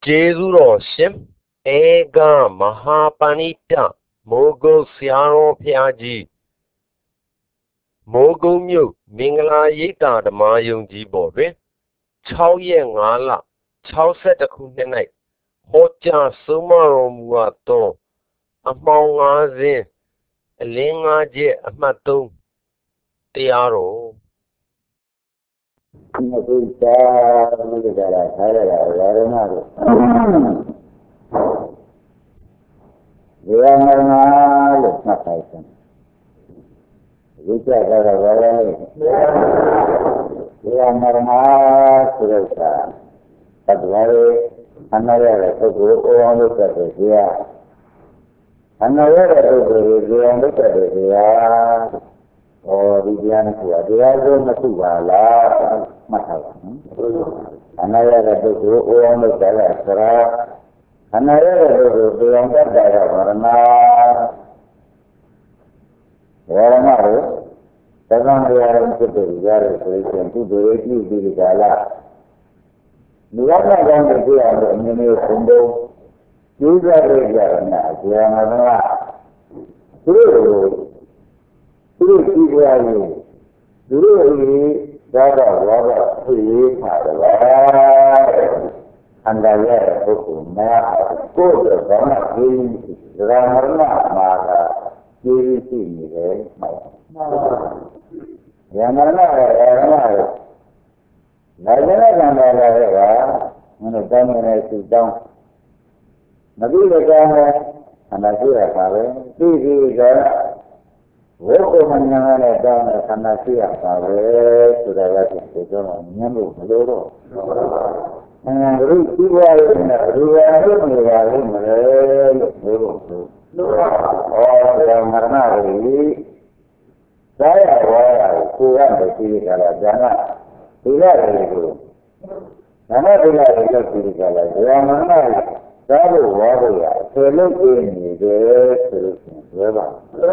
Jesuro Shim Ega Mahapanita Mogo Siaro Piaji Mogo Mu Mingla Yita the Mayung Jibobe Chow Yang Ala Chow set a Kunenite Hoja Sumaro Muato Among Azin Linga Je Amato Tiaro ဒီကိစ္စလို့ကြတာထားရတာဝါရဏတို့ဒီရမရဏလို့မှတ်ထားတယ်ဒီကြတာဝါရဏဒီရမရဏဆိုတဲ့အခါသတ္တဝါတွေအနာရတဲ့ပုဂ္ဂိုလ်ကိုအောင်လုပ်တတ်တယ်ကြီးအနာရတဲ့ပုဂ္ဂိုလ်ကိုအောင်လုပ်တတ်တယ်ကြီးဒီတရားနဲ့ဆိုတာတရားစုံမခုပါလားမှတ်ထားပါနော်အနာရတဲ့ပုဂ္ဂိုလ်အိုးအောင်လုပ်တယ်ဆိုတာအနာရတဲ့ပုဂ္ဂိုလ်တရားတတ်တာကဝရဏကိုသက္ကံတရားရဲ့ဖြစ်တဲ့ရတဲ့ဆိုရင်သူတို့ရဲ့ပြုပြီးကြလားလူရတဲ့ကောင်းတဲ့တရားကိုအမြင်နဲ့ဆုံးဖို့ကျူးစားရကြတယ်နဲ့အကျဉ်းမှာသူတို့ကြည့်ကြရရင်သူတို့သာတော့ဘာသာဖြစ်ရမှာလားအန္တရာယ်ပုဂ္ဂိုလ်များကိုယ်ကဘာမှကြည့်ရမရဏမှာကြည့်ရှိနေတယ်မှတ်ရမရဏရဲ့အရမရဲ့နိုင်တဲ့ကံတော်လည်းကမင်းတို့တောင်းနေတဲ့သူတောင်းမပြီးတဲ့ကံလည်းအနာရှိရပါပဲပြီးပြီးကြဝိကုမညာနဲ့တောင်းတဲ့ခန္ဓာရှိရပါပဲဆိုတာကဒီတော့ညံ့လို့မလို့တော့ရုပ်ရှိပါရဲ့နဲ့ရူရရုပ်နေပါလိမ့်မယ်လို့ပြောလို့ဆိုဒါမရဏကြီးသာရဝါရကိုရတဲ့ဒီကလာဇာနာဒီလာတွေကိုနာမဒီလာတွေလုပ်ပြီးကြလားဇာမရဏသာလို့ဝါလို့ရဆယ်လို့ပြနေတယ်ဆိုလို့ပြောပါ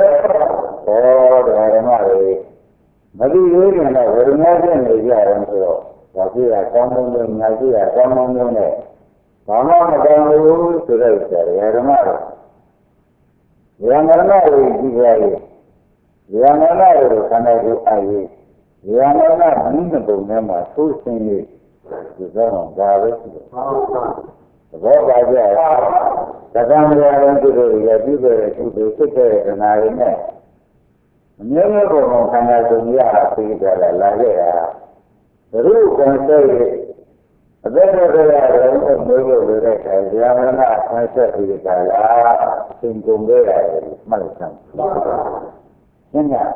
ဓမ္မတွေမတိသေးခင်တော့ဝိညာဉ်ချင်းနေကြတယ်ဆိုတော့ဒါကြည့်ရကောင်းကောင်းနဲ့ညာကြည့်ရကောင်းကောင်းနဲ့ဘာမှမကောင်းဘူးဆိုတော့ဓမ္မတွေဉာဏ်မရဏတွေကြည့်ရရင်ဉာဏ်မရဏတွေခန္ဓာကိုယ်အရေးဉာဏ်မရဏမိမပုံထဲမှာသိုးစင်းလေးဒီတော့ဒါပဲရှိတယ်ဘောပါကြသက္ကံတရားလုံးပြုလို့ရပြုတဲ့ကုသိုလ်စိတ်တဲ့ခန္ဓာတွေနဲ့အမြဲတမ်းပုံခန္ဓာစုံရပြီးကြလာခဲ့တာဘုရုကံစိတ်အသက်တော်ရတဲ့မျိုးလို့တဲ့ခါဇာမရဏဆန်းဆက်ပြီးကြလာသင်ကုန်ခဲ့ရတယ်မှတ်လိုက်စမ်းရှင်းလား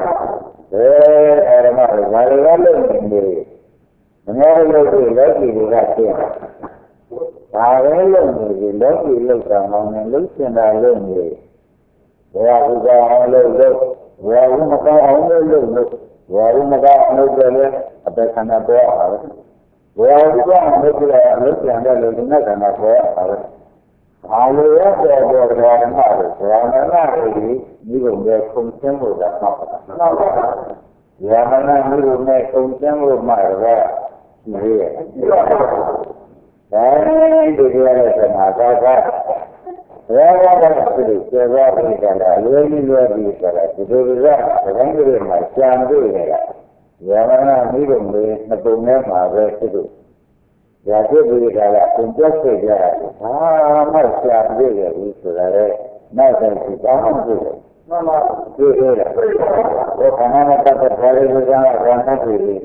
ဓမ္မတွေဘာတွေလုပ်နေလဲမများလို့ဒီလက်ကြီးတွေကရှင်းဒါပဲလုပ်နေပြီလောကီလောက်တာမောင်းနေလို့ရှင်းတာလုပ်နေဘဝဥပါအောင်လုပ်ဘဝဥမကောင်းအောင်လုပ်ဘဝဥမကောင်းအောင်လုပ်တယ်အပေခန္ဓာပေါ်ပါပဲဘဝဥပါအောင်လုပ်ကြတယ်လုပ်ပြန်တယ်လို့ဒီနေ့ခန္ဓာပေါ်ပါပဲအားလို့ရတဲ့ဘောဓမ္မတွေဇာမနာတွေဒီလိုပဲခုံကျင်းလို့တာမှတ်ပါဇာမနာမျိုးနဲ့ခုံကျင်းလို့မှတော့ဒီရဲ့အဲဒီလိုရတဲ့ဆန္ဒကရောဂါကဖြစ်ကျေသွားပြီးကြတာလွယ်ပြီးလွယ်ပြီးကြတာဒီလိုကသဘောကြီးတွေမှာရှားတွေ့နေတာဇာမနာမျိုးတွေနှစ်ပုံနဲ့မှာပဲဖြစ်လို့ရာဇဝိကလာသင်ပြတ်ခဲ့ကြတာဘာမှရှားတွေ့ရဘူးဆိုတာလေနောက်ဆုံးဒီကောင်းမှတွေ့တယ်မှန်ပါတွေ့ရတယ်ဘောခန္ဓာနဲ့ပတ်သက်တဲ့ဘုရားကဘာမှတွေ့ဘူး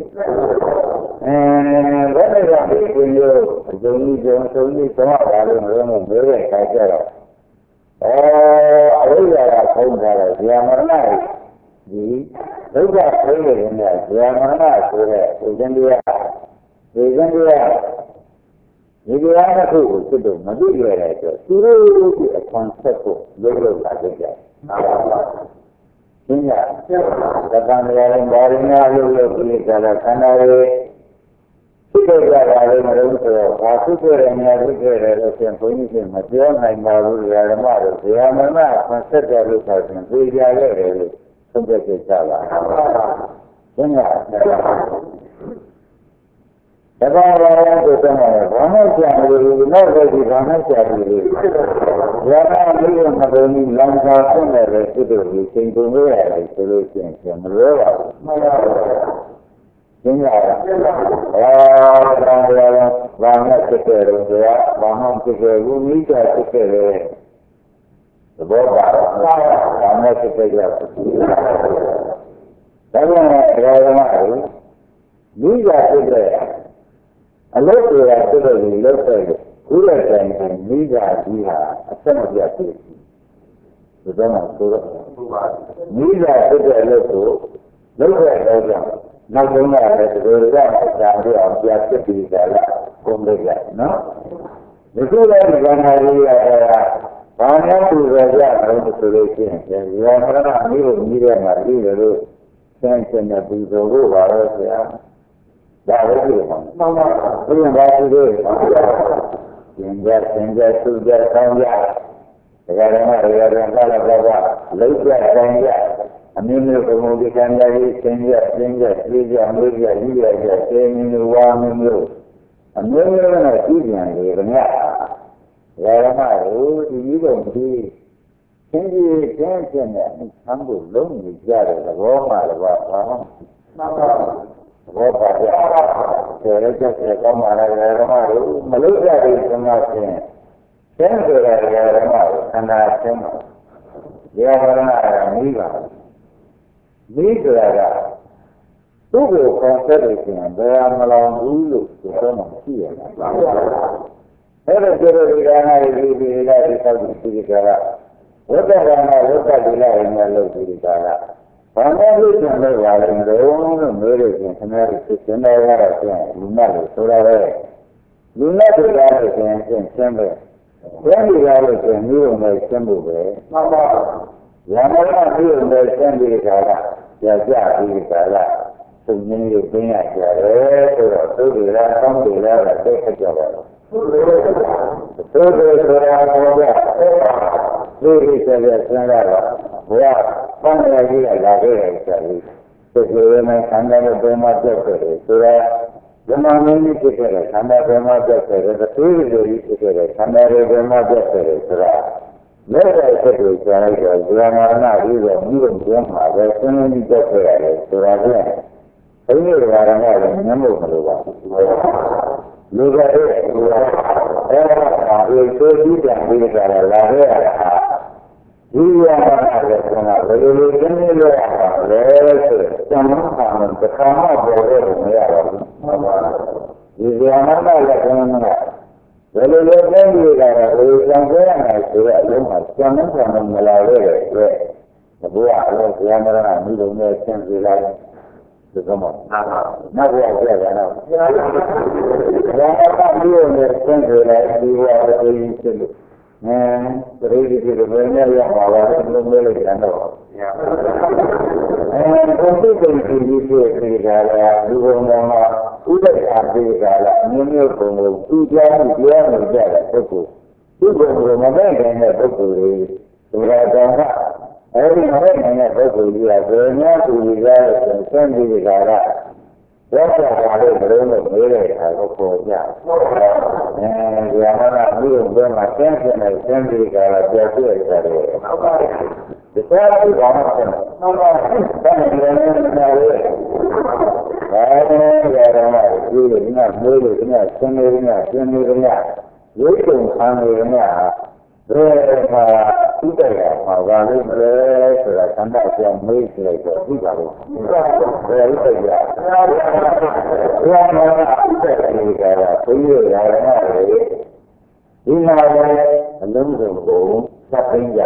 ဘယ်လိုလဲဒီလိုအကျုံးကြီးဆုံးကြီးတော့ပါလို့မလို့မျိုးရဲ့ခါကြတော့အဝိဇ္ဇာကဖုံးထားတယ်ဇာမရဏဒီဒုက္ခဆိုးနေတဲ့ဇာမရဏဆိုတဲ့ဥဒ္ဒန္တရားဒီကံတရားဒီတရားတစ်ခုကိုစစ်တော့မသိရတဲ့အတွက်သူတို့ဒီအခွန်ဆက်ဖို့လုပ်လာကြတယ်ရှင်းရသက္ကံတရားနဲ့ဘာရင်းများလို့ပြီးကြတာခန္ဓာတွေဖြစ်ကြတာလည်းမလို့ဆိုတော့ဘာဖြစ်ကြတယ်များဖြစ်ကြတယ်လို့ဆိုရင်ဘုန်းကြီးကမပြောနိုင်ပါဘူးဓမ္မတို့ဇာမရဏအခွန်ဆက်တယ်လို့ဆိုရင်သိကြရတယ်လို့သုံးသပ်ကြပါရှင်းရ Sekarang kita mana siapa ini? Mana di mana siapa ini? Jangan ini macam langkah pun ada itu singgung ada itu yang mereka. Ini banyak sekali ya, banyak sekali ini sekali. Banyak sekali. Tapi orang ini sekali. Allah berkata lepas kurang niga dia asal dia tu, sudah masuk. Niga itu lepas orang nak dengar orang cakap dia cakap dia komplain, no? Itu lagi hari ada banyak juga orang solusi. Yang orang ni mari lalu sensinya tu baru dia. Dah betul kan? Belum baca dulu. Senja sudah senja. Sekarang kalau bawa lepas senja, ambil kemudian lagi senja, ambil mana tujuan dia ni? Sekarang ini begini. Senja sambung long jadi bawa. Saya cakap Malaysia di sana saya berada sana dia berada ni berada tu konsep itu berada malam dulu kita masih ada di sana Panjang sampai walau dorong mereka senar senar orang lunar suara lunar suara sampai yang dilalu semua orang sembuh yang mana dia orang sembuh kalau jadi kalau semuanya punya cara tu dia kerja tu Lagi saya senar, ya, mana lagi lagi. Sebenarnya anda bermata kerja, sudah zaman ini kita anda bermata kerja, tapi jadi anda bermata kerja, sudah. Mereka itu cara jalan mana juga mungkin ada seni kerja, sudah. Ini orang nyamuk mereka. Juga itu tidak bisa lagi. Dia ada kena beli jangan terkena boleh ya. Dia mana ada kena beli jangan melalui sebuah yang mana ni dunia sendiri semua. Nak buat apa? Jangan dia sendiri dia itu. Beri di dunia yang awal belum boleh anda. Untuk ini kalau dunia sudah ada kalau ini pun dia menjadi itu. Itu mana yang itu berada. Hari ini itu dia dunia sendiri kalau. Siapa yang belum boleh aku punya. Yang mana belum macam sendiri kalau dia tu ada. Kita itu banyak kan. Kan yang mana? Sendirinya. Itu sendirinya. Mereka tidak mahu sudah tanda yang mereka itu tidak. Mereka yang mana tidak perlu yang ini belum sampai.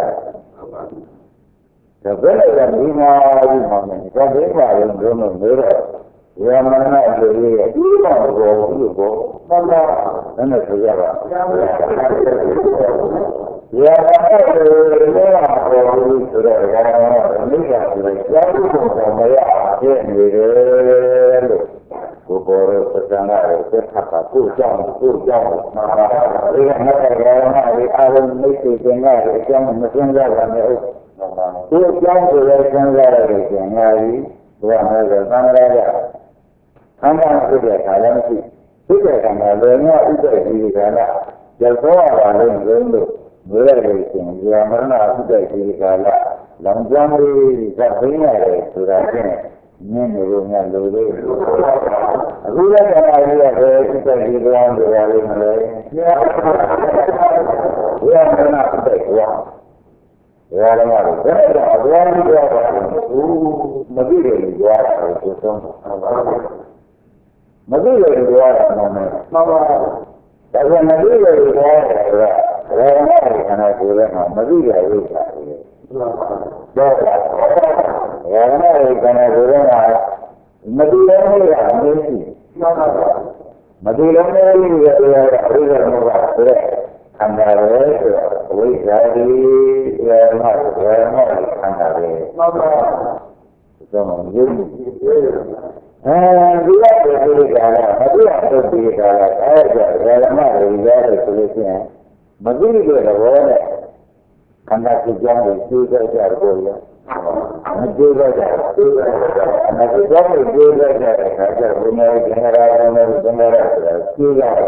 Sebenarnya ini mana? Sebenarnya belum mereka. Yang mana jadi itu mana mana saja. Ya, သိတဲ့ကံကလည်းငါဥဒ္ဒေဒီကံကကျော်သွားပါလို့လို့ဘယ်လိုလဲဆိုရင်ဒီမရဏဥဒ္ဒေဒီကံကလောင်ကျွမ်းလေးကသိနေရတယ်ဆိုတာချင်းမြင်နေလို့ငါလိုလို့အခုလည်းကံကလေးရဲ့ဥဒ္ဒေဒီကံကိုရလိမ့်မယ်လေဘုရားမရဏဥဒ္ဒေကဘယ်လိုလဲဘယ်တော့ဘုရားကြီးပြောတာမသိတယ်လို့ပြောတာကိုသုံးမသိတယ်လို့ပြောတာမှန်တယ်မှန်ပါဒါကမသိတယ်လို့ပြောတာကဘယ်မှာခန္ဓာကိုယ်ထဲမှာမသိတယ်လို့ပြောတာတော့ဘယ်မှာခန္ဓာကိုယ်ထဲမှာမသိတယ်လို့ကအမြင်ရှိမှန်ပါမသိတယ်လို့ပြောတာအရိယာမောဟဆိုတဲ့ခန္ဓာပဲဆိုတော့အဝိဇ္ဇာကြီးဘယ်မှာခန္ဓာပဲမှန်ပါတော့မယုံဒီလိုပဲဒီကလာမသိအောင်ဒီကလာအဲ့ဒါဓမ္မတွေရတယ်ဆိုလို့ရှိရင်မသိတဲ့ဘောနဲ့ခန္ဓာကိုယ်ကြောင့်သိကြကြတော့ရမသိကြကြအနာကိုကြောင့်သိကြကြတဲ့အခါကျတော့ဘုရားကျင်ရတာနဲ့ကျင်ရတာဆိုတာသိရတယ်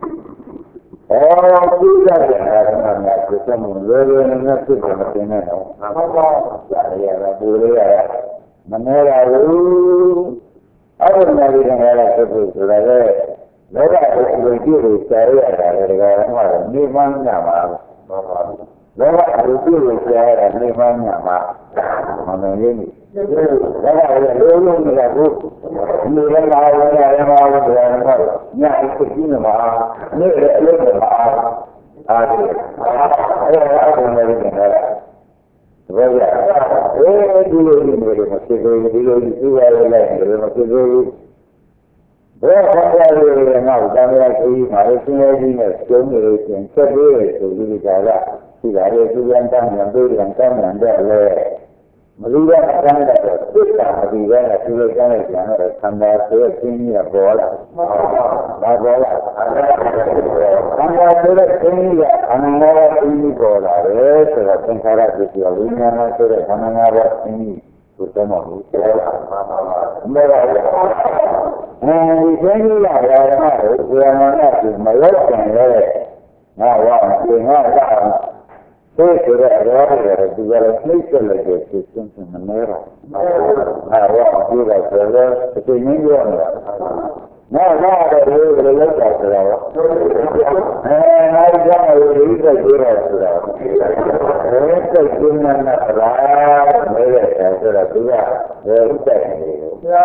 သိကြတဲ့ဓမ္မများကိုစမှုလွယ်လွယ်နဲ့ဖြစ်တယ်မသိနဲ့တော့ဟုတ်ပါဘူးရရပူရရမနေရဘူးအဲ့ဒီမှာဒီကနေ့လည်းဖြစ်ဖို့ဆိုတာလေလောကကိုအလိုကြည့်လို့ရှားရတာလေဒါကနေမှန်းညမှာပါပါလောကကိုကြည့်လို့ရှားရတာနေမှန်းညမှာမမင်းကြီးလောကရဲ့လိုလုံးနေတာကိုဒီလည်းမအောင်ရတယ်မအောင်ရတယ်ညအစ်ကိုကြည့်နေမှာနေ့လည်းအလုပ်တွေမအောင်အားဒီအဲ့ဒါအကုန်လုံးနေတယ်ဘယ်ရဒီလိုမျိုးတွေမဖြစ်ဘူးဒီလိုကြီးရရလိုက်တယ်မဖြစ်ဘူးဘယ်ခါရလဲငါ့ကိုတမ်းရကြီးမှာလေစင်းရဲကြီးနဲ့ကျုံးနေလို့ရှင်ဆက်ပြီးဆိုပြီးကြတာဒီလာရဲ့သူရန်တမ်းမြန်ပြီးရန်တမ်းမြန်တဲ့လေမလူရအတိုင်းတော့သိတာမပြီးပဲသူတို့ကျမ်းလိုက်ကြတော့သံဃာဆိုတဲ့သင်ကြီးကပေါ်လာဘာပေါ်လာသံဃာဆိုတဲ့သင်ကြီးကအနန္တရာသင်ကြီးပေါ်လာတယ်ဆိုတော့သင်္ခါရပစ္စည်းဝိညာဏဆိုတဲ့ခန္ဓာ၅ပါးသင်ကြီးကိုသုံးပါဘူးပေါ်လာမရဘူးဒီသင်ကြီးကဓမ္မကိုဇာမနာကိုမရောက်ကြရဲ့ငါဝါသင်္ခါရသိဆိုတဲ့အရာတွေဒီကလည်းနှိမ့်ဆက်လိုက်တဲ့ဖြစ်စဉ်မနေတော့ငါတော့ပြောတာဆိုတော့အချိန်ကြီးပြောနေတာငါတော့ဒီလိုလောက်တာဆိုတော့ငါကြောင့်ဒီလိုပြောတာဆိုတော့စိတ်ကျင်းနေတာလားမဲတဲ့ဆိုတော့သူကဘယ်ဥစ္စာနေလဲဒီမှာ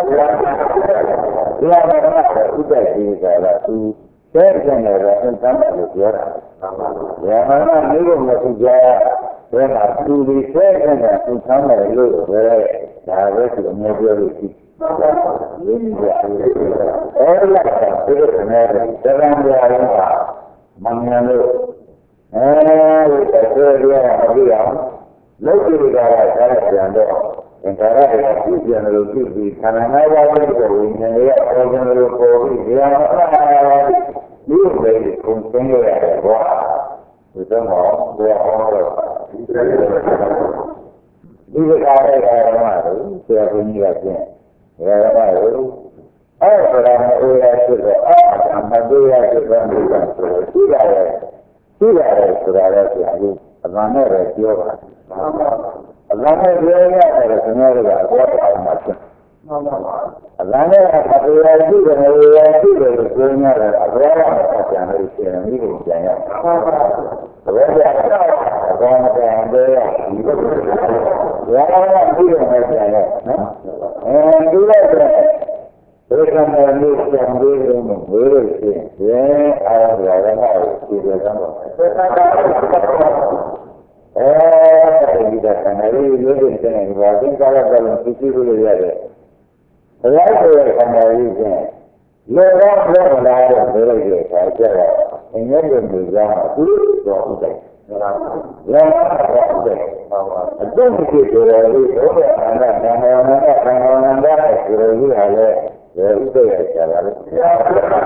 တော့ဥစ္စာကြီးကလည်းသူတဲ့ကျန်တယ်တော့အတန်းလို့ပြောတာ။ဉာဏ်နဲ့နေလို့မဖြစ်ကြဘယ်မှာသူဒီတဲ့ကျန်တယ်သူသမ်းတယ်လို့ပဲဒါပဲသူအမြဲပြောလို့ရှိ။ရင်းကြအဲ့လာတဲ့ဒီလိုနဲ့တရံပြားလုံးကမငြင်းလို့အဲဒီဆိုရအပြီးအောင်လောက်ကြည့်ကြတာဆက်ပြန်တော့သင်္ခါရရဲ့ပြည့်ပြန်လို့ပြည့်ပြီးခန္ဓာ၅ပါးကိုဝိညာဉ်ရဲ့အော်ဂန်လို့ပေါ်ပြီးဉာဏ်ဒီလိုပဲကိုယ်သိရတယ်ဘောဒီတော့ဘယ်အောင်တော့ဒီကနေ့ကားရဲ့ဓမ္မကိုဆရာဘုန်းကြီးကပြင်ဓမ္မကိုအဲ့ဒါကအိုးရဖြစ်တော့အမတရားဖြစ်တဲ့မိဘဆိုတော့ရှိရတယ်ဆိုတာလည်းဆရာကြီးအမှန်နဲ့ပဲပြောပါအလံနဲ့ပြောရတယ်ခင်ဗျားတို့ကတော့အောင်မှာဖြစ်အလံနဲ့အတရားရှိတယ်ရှိတယ်လို့ပြောနေတယ်အဘယ်ကမှပြန်လို့ရှိရင်ဒီလိုပြန်ရဘယ်ကြအကောင်းပြန်တယ်ရအောင်ပြီးတော့ပြန်ရနော်ဒီလိုဆိုဘယ်ကမှလို့ပြန်ပြီးတော့မဝေးလို့ရှိရင်အားရရတယ်ရှိတယ်ကောအဲဒီကခန္ဓာလေးလို့တဲ့နေပါသင်္ကာရကလည်းသိသိလို့ရတယ်ဘုရားဆိုတဲ့ခန္ဓာကြီးချင်းလောကလောကလာတဲ့ဘယ်လိုလဲခါကြတော့အငြင်းလို့ကြောင်းသူတော်ဥဒ္ဒေလောကတော့ဥဒ္ဒေအတုံးဖြစ်ကြတယ်လို့ဘုရားအနန္တနာမနာသံဃာနန္ဒဆိုရကြီးဟာလေဥဒ္ဒေရချတာလေဒီမှာ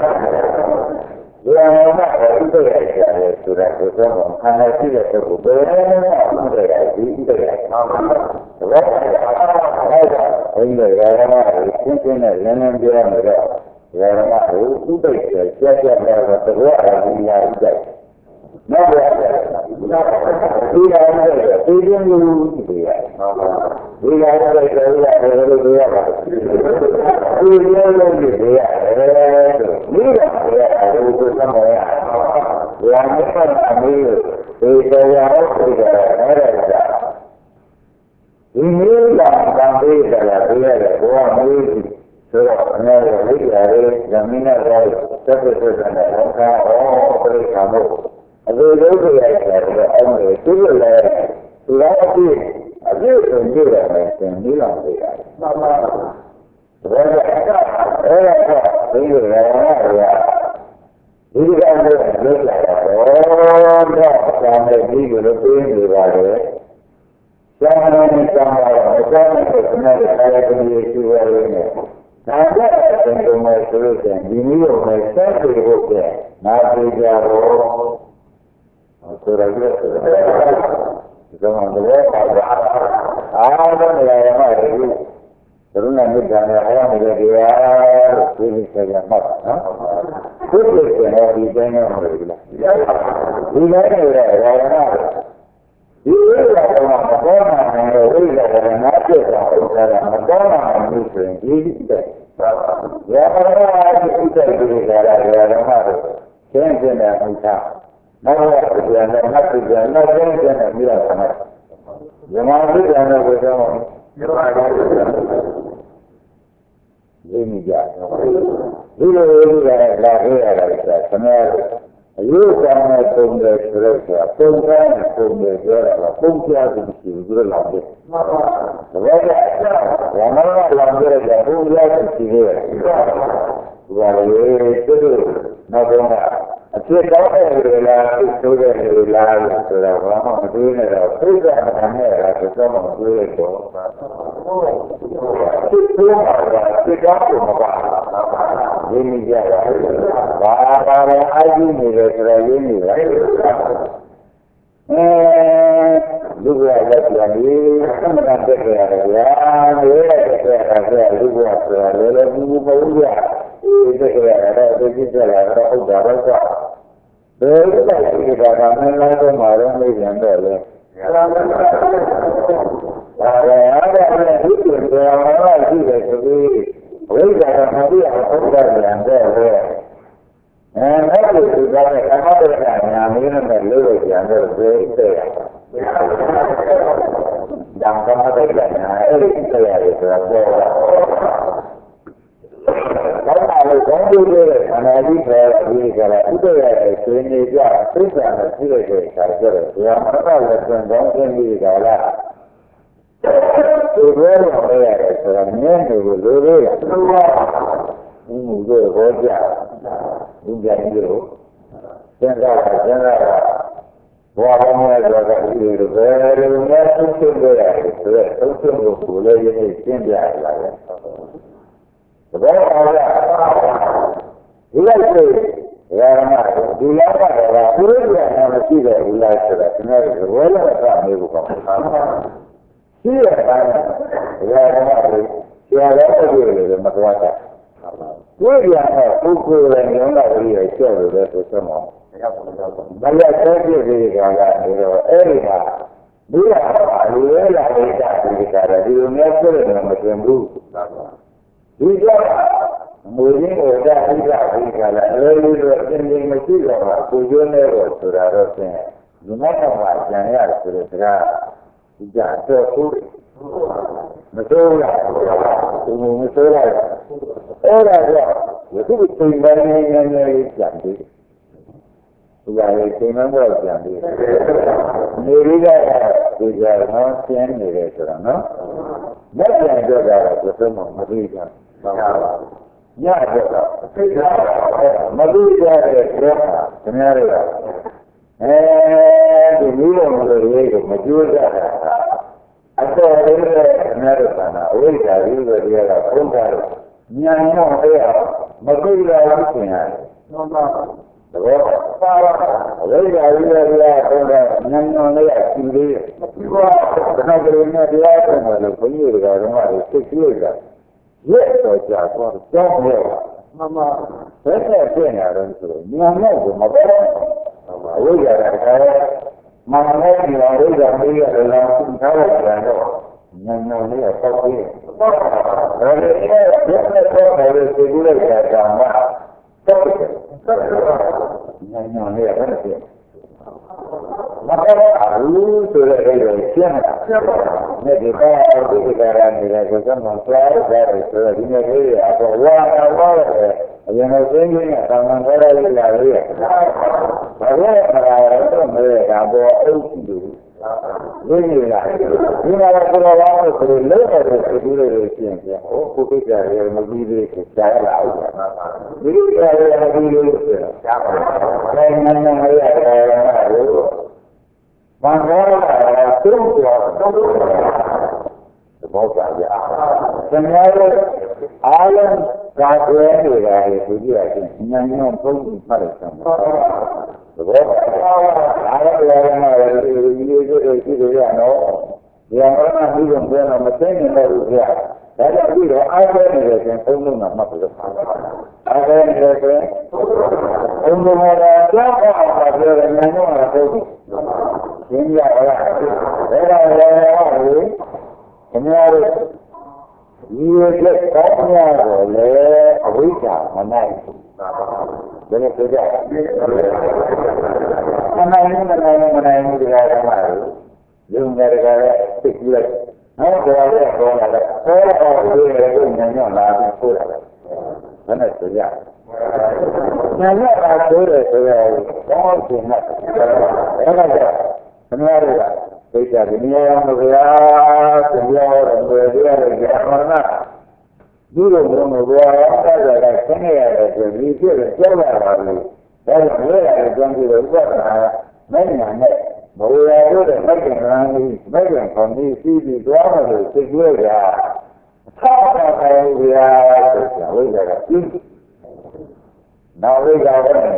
ဥဒ္ဒေရချတယ်ဆိုတာကိုတော့ခန္ဓာရှိတဲ့ပုဂ္ဂိုလ်ဘယ်နဲ့မှဥဒ္ဒေရဒီဥဒ္ဒေရဟုတ်ပါဘူးဒါကအဲ့ဒါအင်းတွေရဟန်းတွေရှင်းရှင်းနဲ့လင်းလင်းပြောနေတော့ Karena itu baik saja kalau terus ada yang lain. Nah, dia ada tujuan itu ya. Dia ada tujuan itu ya. Dia itu sama ya. Yang kami itu yang ada. Ini yang kami dalam dia dua minggu. Sebenarnya dari jaminan dari sesuatu kamu. Ada juga yang itu lagi sendiri bilang dia. Ini ada di luar. Jangan ada tentu maksudnya ini mereka berbuat nanti jauh surga zaman dulu ada yang itu terus nanti jangan yang menjadi ini saja mat sudah di dunia mereka ini ada ini adalah orang yang nanti orang ini ya orang kita berbicara orang jangan kita nama jangan jangan bilang sama jangan jangan berjamaah ini jadi ini lagi sebenarnya Yo karena tunggu kerja, tunggu jalan, tunggu aku disuruh lagi. Yang mana lagi jalan lagi sih. Walau itu nampaknya. Asyik kalau berlalu sudah berlalu sudah lama mungkin ada sudah ada semua mungkin itu. Tidak apa. Ini dia. Bapak aji ni lagi ni. Juga ada yang ini nanti kerja, juga lagi juga. Itu ada ada udara tak. Kita kami lagi kemarin ni jangan. Ada itu yang lagi jadi. Wajah nabi yang ada. Nanti juga kalau bertanya ini perlu jangan berbeda. Jangan bertanya itu ya itu. Kalau kamu analis ini kalau itu ya ini dia sudah tidak kerja. Yang mana yang ini kalau Tujuan orang sebenarnya dulu ini juga wajah itu jangan walaupun ada itu barunya itu boleh ini tinggal lagi. Sebab ada itu karena dia ada yang tidak boleh sebenarnya boleh tak bukan. Iya kan, ya ada juga masalah. Dia ukur yang enggak dia itu semua. Banyak saja kalau dia lah di dunia sudah macam itu. Dia mungkin ada kalau ini mesti lah, tujuannya sudah rasanya. Gimana macamnya sudah jatuh betul itu tinggalnya jadi Jadi memang jadi meriga juga masih ini kerana macam juga semua meriga ya juga meriga sebenarnya ini meriga majuda atau sebenarnya awal dari dia pun nyanyi ya meriga itu ya ဘယ်နဲ့ပြင်ရတော့ဆိုတော့ဉာဏ်နဲ့ကိုမပေါ်ဘူးဝိဇ္ဇာကမှန်တယ်ဒီဝိဇ္ဇာမေးရတယ်လားသူထားရတယ်တော့ဉာဏ်နဲ့လေးကပေါက်ပြီးဒါလည်းဒီနဲ့တော့လည်းသိကူလိုက်တာကမှတော့ဉာဏ်နဲ့လေးကဘယ်နဲ့ပြင်မပေါ်ဘူးဆိုတဲ့အဲ့လိုရှင်းတာနဲ့ဒီကတော့ဒီကရနေတဲ့ကိုယ်ကမှသွားရတယ်ဆိုတော့ဒီနေ့လေးကအပေါ်ဝါတယ်အရင်ကသိင်းကြီးနဲ့တောင်မှန်ကြရလိမ့်လာလေ။ဘာလို့လဲမလားတော့မလဲဒါပေါ်အုပ်စုလို့ရင်းလာဒီမှာကတော့ဘာလို့ဆိုလို့လဲဆိုပြီးလို့ရှင်းပြ။ဟိုကိုပိတ်ကြရမပြီးသေးကိုကြားရလာအောင်။ဒီလိုကြားရမပြီးလို့ဆိုတော့ကြားပါဘူး။လည်းနည်းနည်းလေးရတယ်လို့ဘာလို့လဲသုံးကြောဘောကြရ။သမားတို့အားလုံးကာကွယ်နေတာလေသူကြီးအချင်းဉာဏ်နဲ့ပုံပြီးမှတ်ရဆောင်။သဘောပါ။အားလုံးလည်းမဒီလိုရှိလို့ရတော့ဒီအမှန်ကပြီးတော့ဘယ်တော့မသိနေလို့ပြ။ဒါကြောင့်ပြီးတော့အားလုံးနေတယ်ဆိုရင်သုံးလုံးမှမှတ်လို့အားလုံးနေတယ်ဆိုရင်သုံးလုံးမှာတော့ကြောက်အောင်ပါပြောတယ်ဉာဏ်နဲ့တော့ပုံရှင်းရပါလား။ဒါကလည်းခင်ဗျားတို့ဒီလက်ကောင်းများတော့လေအဝိဇ္ဇာမနိုင်ဘူး။ဒါနဲ့ပြောကြ။မနိုင်ဘူးဒီကဓမ္မတွေလုံငယ်တွေကလည်းသိကြည့်လိုက်။နောက်တော့လည်းပေါ်လာတယ်။ပေါ်တော့ဒီလိုညံ့ညွန့်လာပြီးပို့လာတယ်။ဒါနဲ့ပြောကြ။ညံ့ညွန့်လာဆိုတယ်ဆိုတော့ဘောင်းကျင်နဲ့အဲ့ဒါကြောင့်ခင်ဗျားတို့ကသိကြတယ်နေရာမှာဗျာသင်ပြောတော့ဘယ်လိုလဲကြာမလားဒီလိုမျိုးဘွားအဲ့ဒါကဆင်းရတယ်ဆိုဒီပြည့်ကြောက်လာပါလို့ဒါကြောင့်လည်းရတယ်ကြံပြီးတော့ဥပဒနာမဲ့ညာနဲ့ဘဝရတို့တဲ့မဲ့ကံရန်ကြီးမဲ့ကံခေါင်းကြီးစီးပြီးသွားတယ်လို့သိကြရတာသာသာခိုင်းဗျာဆိုဝိဇ္ဇာကပြီးနောက်ဝိဇ္ဇာကလည်း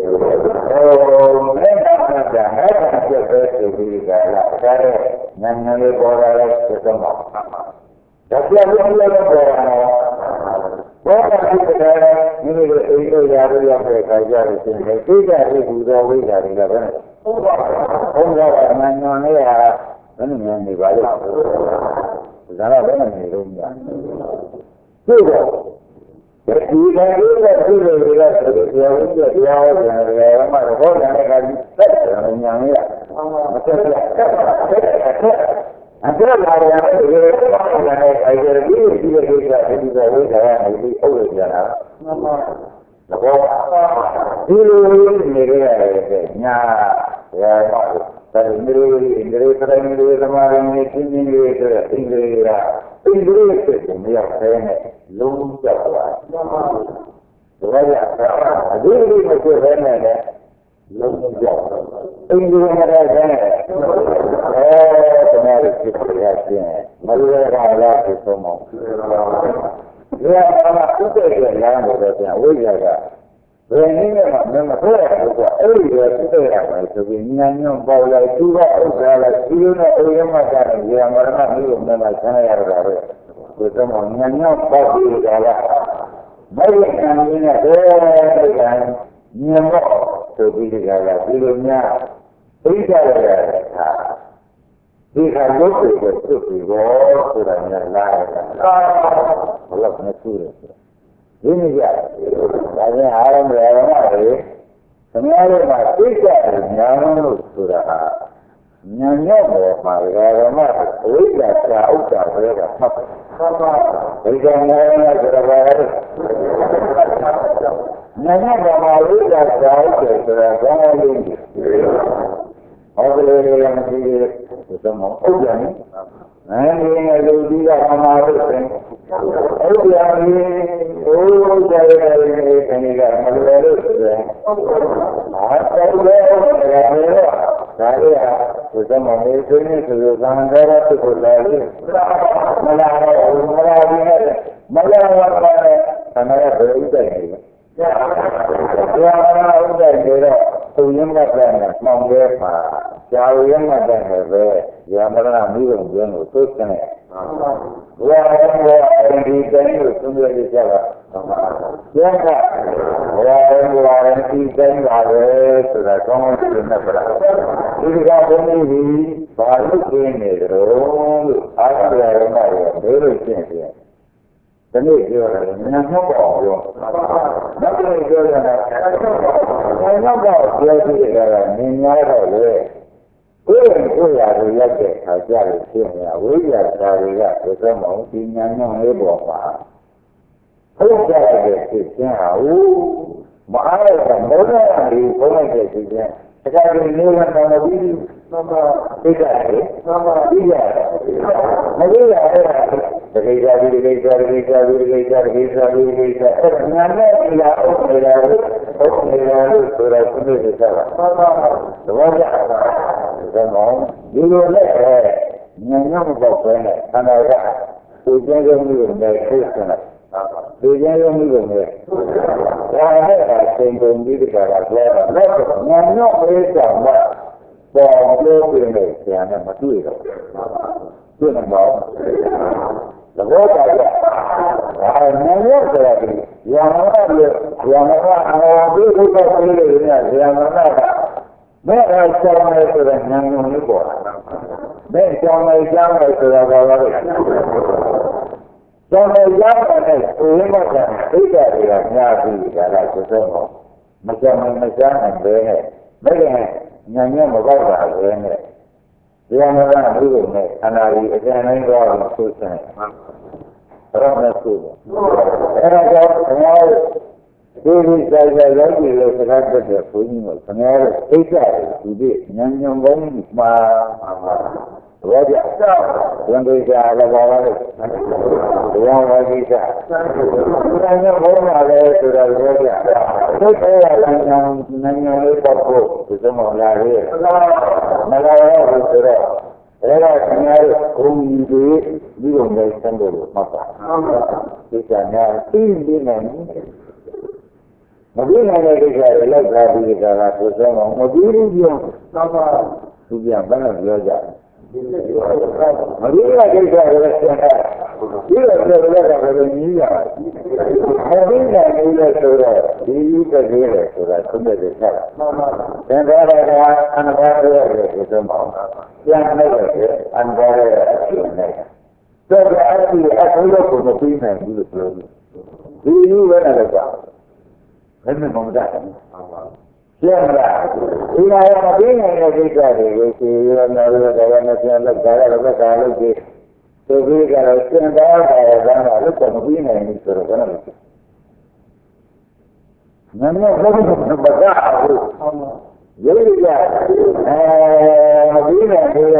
မဲ့ကံကမဲ့ကံပြည့်တဲ့ဆိုပြီးကလာဒါနဲ့ဉာဏ်နဲ့ပေါ်လာတဲ့သစ္စာမှာဒါပြည့်လို့လည်းပေါ်လာတော့ဘောကတိတဲ့မိမိတို့အိမ်တို့ရာတို့ရောက်တဲ့ခါကျတော့ရှင်လေသိကြတဲ့ဘူတော်ဝိဇ္ဇာတွေကဘယ်နဲ့ဘုရားကအမှန်ညွန်လေးဟာဘယ်နဲ့ဉာဏ်နေပါလို့ဒါကဘယ်နဲ့နေလို့ညာသိတော့ဒီကံကြီးကသူ့လိုတွေကတရားဝင်တရားဟောတယ်လည်းမှတော့ဟောတယ်ကကြီးသက်တယ်ဉာဏ်လေးမသက်ဘူးအဲ့ဒါလာရတယ်ဒီလိုလည်းအဲ့ဒီဒီလိုကိစ္စဒီလိုဝိဇ္ဇာကနေပြီးအုပ်ရကြတာသဘောဒီလိုနေရတဲ့ညာရာပါဒါမျိုးတွေဒီလိုတိုင်းတွေသမားတွေနေချင်းချင်းတွေဆိုတဲ့အင်္ဂလိပ်ကအင်္ဂလိပ်ကိုမရောက်သေးနဲ့လုံးကြောက်သွားတယ်ဒါကြအဒီလိုမျိုးပဲနဲ့လုံးကြောက်အင်္ဂလိပ်မှာလည်းတမန်တော်ဖြစ်ရခြင်းမလူရကလာဖြစ်ဆုံးမဒီကမှာဥပ္ပေကလမ်းလို့ပြောပြန်ဝိဇ္ဇာကဘယ်နည်းနဲ့မှမဟုတ်ဘူးကွာအဲ့ဒီလိုဥပ္ပေရတယ်ဆိုပြီးဉာဏ်ညွန့်ပေါ်လာသူကဥစ္စာလိုက်ဒီလိုနဲ့အိယမကတဲ့ဉာဏ်မရဏမျိုးနဲ့မှဆန်းရတာပဲဒီတော့ဉာဏ်ညွန့်ပေါ်ပြီးကြလားမိုက်ဉာဏ်ကြီးနဲ့ဘယ်လိုကဉာဏ်တော့ဆိုပြီးကြလားဒီလိုများသိကြရတဲ့အခါဒီခါလို့ဆိုတော့သူ့ပြီးတော့ဆိုတာနဲ့လာရတာဘလို့မဆူရဘူးဒီနေ့ကြဒါနဲ့အားလုံးရအောင်ပါလေခင်ဗျားတို့ကသိကြတယ်ညာလို့ဆိုတာဟာညာရောက်ပေါ်မှာရရမအဝိဇ္ဇာစာဥစ္စာတွေကမှတ်ဒီကံနဲ့ကြရပါလေညာရောက်ပေါ်မှာဝိဇ္ဇာစာဥစ္စာဆိုတာဘာလို့လဲဟောကလေးတွေလည်းမရှိဘူးသမုတ်ပြန်နေလူကြီးကမမာလို့ဆိုရင်ဥပ္ပါမီဘုရားရဲ့ခဏကမလွယ်လို့ဆိုရင်အားတော်တယ်ဒါလည်းဒါလေးကသမုတ်လေးဆိုရင်ဆိုတော့သံဃာရတုကိုလာလို့မလာဘူးမလာဘူးနဲ့မလာတော့ခဏရဘယ်ဥဒ္ဒေနေလဲဒါကဥဒ္ဒေနေတော့သူရင်းမှတ်တယ်မှောင်ရဲမှာကြာရင်းမှတ်တယ်ပဲဇာမရဏမိဘကျင်းကိုသိစနဲ့ Wah, di sini sudah dijaga. Ya enggak? Wah, di sini ada sudah kamu sudah berapa? Ini kan ini baru ini dong. Ada yang ada baru ini. Jadi dia nak apa? Nak dia nak apa? Dia ni ada le. Ôi là người ta kể thời gian được chuyện là với giờ ra đi ra tôi sẽ mong tin nhắn nhau ấy bỏ mà không ra được thì sẽ hảo mà ai là muốn là thì có mấy cái gì nhé ra đi nếu mà nó đi đi ra đi mà bây giờ gây ra nhắn thì là ok là tôi là cũng được sao đúng không ạ Jangan, dulu nyanyi berapa ni? Anak tujuan yang ni Kristen, tujuan yang ni. Wahai sendiri di dalam keluarga, nyanyi mereka bawa ini siapa mati itu. Itu nampak. Lepas ada, nyanyi berarti yang mana kita pilih ni, yang mana. मैं ऐसा मैं तो रहना नहीं बोल मैं जाऊंगा तो बाबा तो मैं जाऊंगा नहीं मत ठीक है यार भी यार तो सब मैं जाऊंगा मैं नन्हे मगर रहा है ये मेरा अनुभव है अनारी ऐसे नहीं रहा सोच है रखना सोच ऐसा हमारे Devi Jayalagi Lekadaya Punya Senar Eka Jadi Nyanyi Bom Ma Wajah yang bisa ada bawa yang bisa Nyanyi Bom ada sudah wajah saya nyanyi Bapu itu mulai Malaya sudah Era senar Kumbi di rumah sendiri maka misalnya ini Mungkin ada kerja lagi kerja bersama. Mungkin dia sama dia benar belajar. Mungkin ada kerja dia kerja ni ya. Mungkin ada kerja dia kerja sudah besar. Dan ada anak baru bersama. Yang ada anak baru. Jadi aku pun mungkin dulu. Ini mana ada Ini mudah. Siapa? Ini ayam ini yang kita ini. Ini yang kalau di. Jadi kalau siapa ada kalau ini suruh kan. Namanya belum baca. Jadi ya. Ini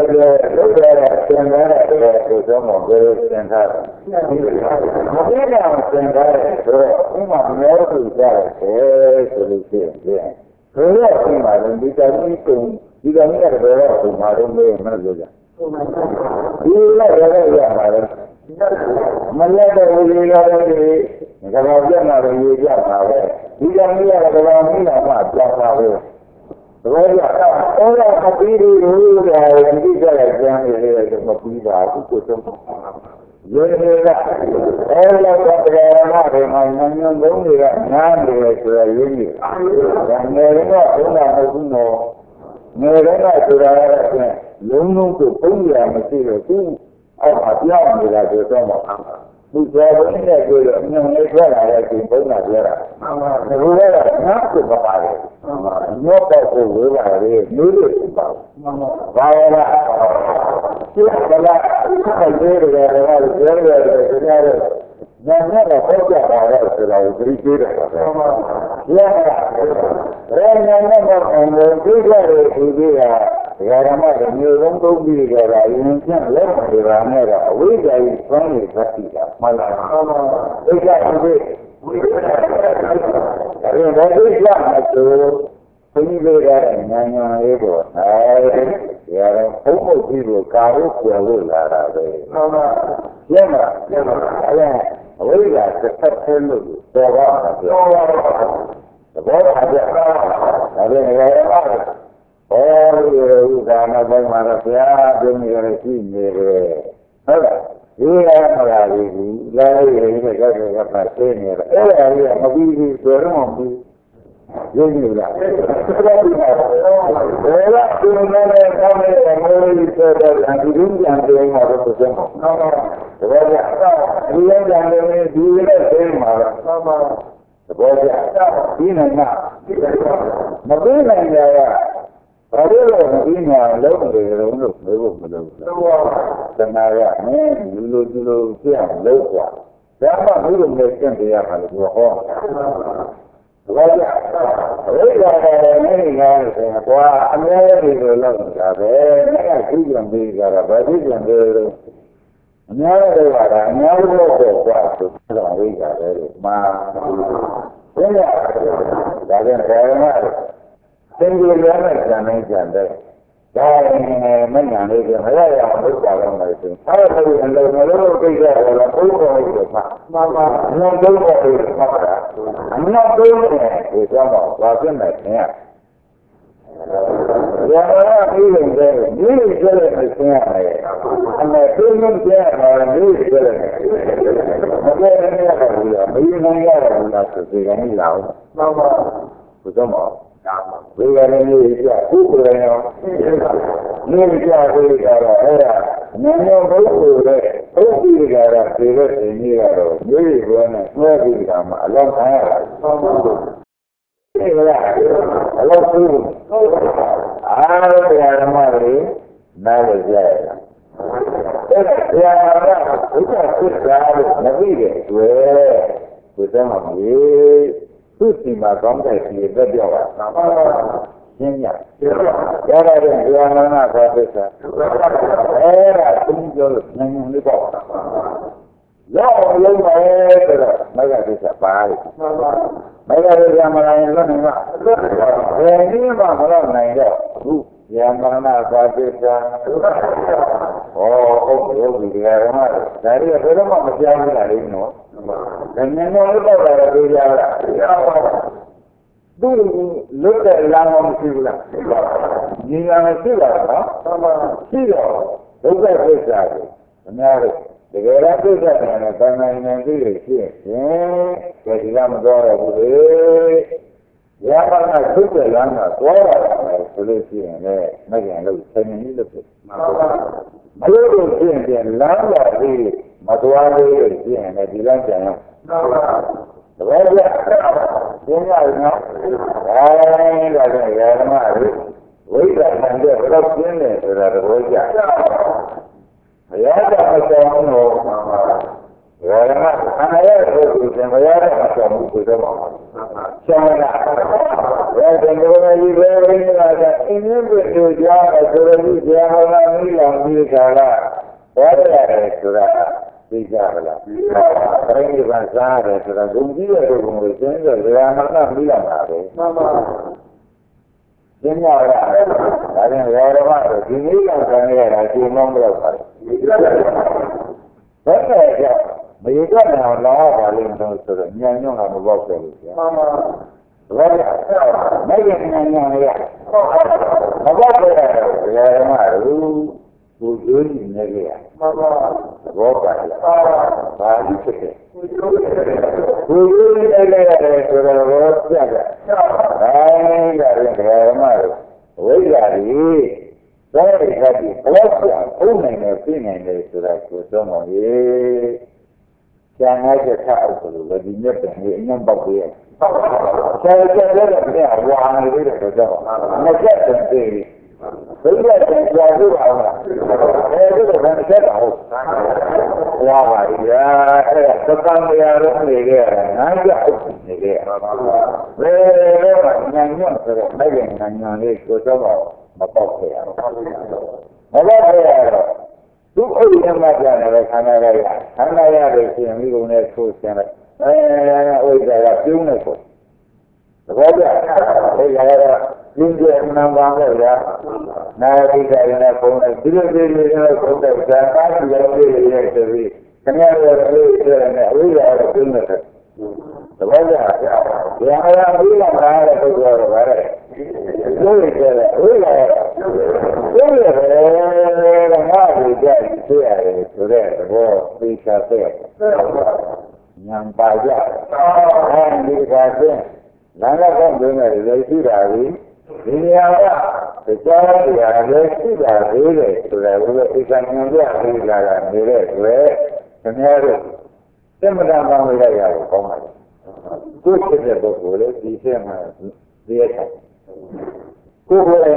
itu semua bersentar. Mungkin yang sentar itu memang bisa solusi. Kalau kemarin kita itu tidak ada kemarin mana juga. Ini ada yang kemarin. Malah ada kalau dia nak dia apa? Dia ni ada kalau ni apa? Orang hati ini yang tidak yang mesti aku kucing. Jadi orang orang ramai yang dulu yang sudah ini. Yang mereka sudah lulu tu pun yang mesti itu. Apa yang mereka tu semua. Bukan ini yang mereka ada di mana dia. Mereka nak tu apa? Nyoba tu boleh dulu. Bawa siapa kalau Nanya kerja bawa sudah beri kira. Ya, nanya orang juga dia. Karena dia orang tu dia ini yang lebih ramai lah. Wujud ini pasti lah. Malah, wujud ini. Kalau dari sana tu, penilaian nanya itu, yang pokok itu kau perlu lah. Ya, Wajah tetap perlu doa. Doa aja. Ada negara mana? Oh, itu karena bagaimana dia negara sini. Ada. la vedi che appartiene e ma vivi per un vieni là era un nome per anche anche in modo che no guarda io anche di ma guarda ma bene ya Padelo Medina Logo Sanaya Lulo Sia Logo Sama Lulo Mekan dia kalau ho Wajah Wajah Wah Anya di dalam kabe Anya kujan di gara baju yang dulu Anya ada Anya logo kuat Kalau di gara Ma Anya Bagian saya Sendiri jangan jangan. Jangan mana ni mana yang berjalan macam. Kalau kalau kerja kalau pun itu mama nak dulu itu nak dulu itu sama wajar macamnya. Jangan ini jalan macamnya. Anda pun jangan ini jalan. Maka ini apa? Ini apa? Sesuatu yang lain. Mama, betul tak? We're going to go to tutti ma come si vediamo Kenya era una cosa era tutto non li può no però magari si appare magari chiamala in luna ma non è tu chiamala una cosa dari però ma chiamala lì no dan non lo dulu look at lama musibah ni lama musibah silo look at this benar negara kita dengan tanah ini jadi lama dua boleh ya karena sudah lama dua solusi ini macam lu seni itu baru dia lama di matuari ini bilang jangan Wajah, dunia ini, ada mana? Wajah nanti berapa ini sudah wajah. Ya ada macam mana? Ya mana ya itu semuanya macam itu semua. Siapa? Ya dengan ini ada ini berjuang atau jangan ni cara. Wajah sudah. Bicara, orang di bahasa ada sudah gumbi ada gumbi, jadi orang mana bilang ada. Jadi orang, ada orang ini yang kami ada di Mongol. Betul ya, mereka orang paling tahu sudah nyanyi orang bawa sekali. Mereka nyanyi ya, bawa sekali, ya malu. Tujuh ini ya, berapa ya? Bagi kita. Tujuh ini ada sudah berapa ya? Dari mana? Dari dari berapa? Ini sudah semua ini. Jangan aja tahu dulu, lagi nyepeng, nyambak dia. Saya ni awang ini dah macam sendiri. Bila jadi apa? Itu kan saya tahu. Wah, ya, sekarang dia ni dia, nanti ni dia. Nyanyi, nyanyi ni kita apa dia? Apa dia? Tu orang macam mana raya ni minggu ni khususnya. Orang tu ni khusus. Wajah, India menambah ya, nari dari pun, bila pun terjadi jadi jadi, kenapa jadi ada punya. Wajah, yang ada bilang ada tu ada. Boleh, ကြည့်ရတယ်ဆိုတဲ့ဘောသိချတဲ့ဉာဏ်ပါကြအဲဒီကဖြင့်နာဂတ်ဘုံနဲ့လည်းရှိတာဒီနေရာကတရားတရားလည်းရှိတာသေးတယ်ဆိုတော့ဘုရားဧကဉာဏ်ပြပြီးလာတာနေတဲ့တွေ့ခင်ဗျားတို့သင်္မတာပေါင်းလိုက်ရတော့ကောင်းပါလေကိုယ်ဖြစ်တဲ့ပုဂ္ဂိုလ်လည်းဒီဆက်မှာသိရတာကိုယ်ကိုယ်လည်း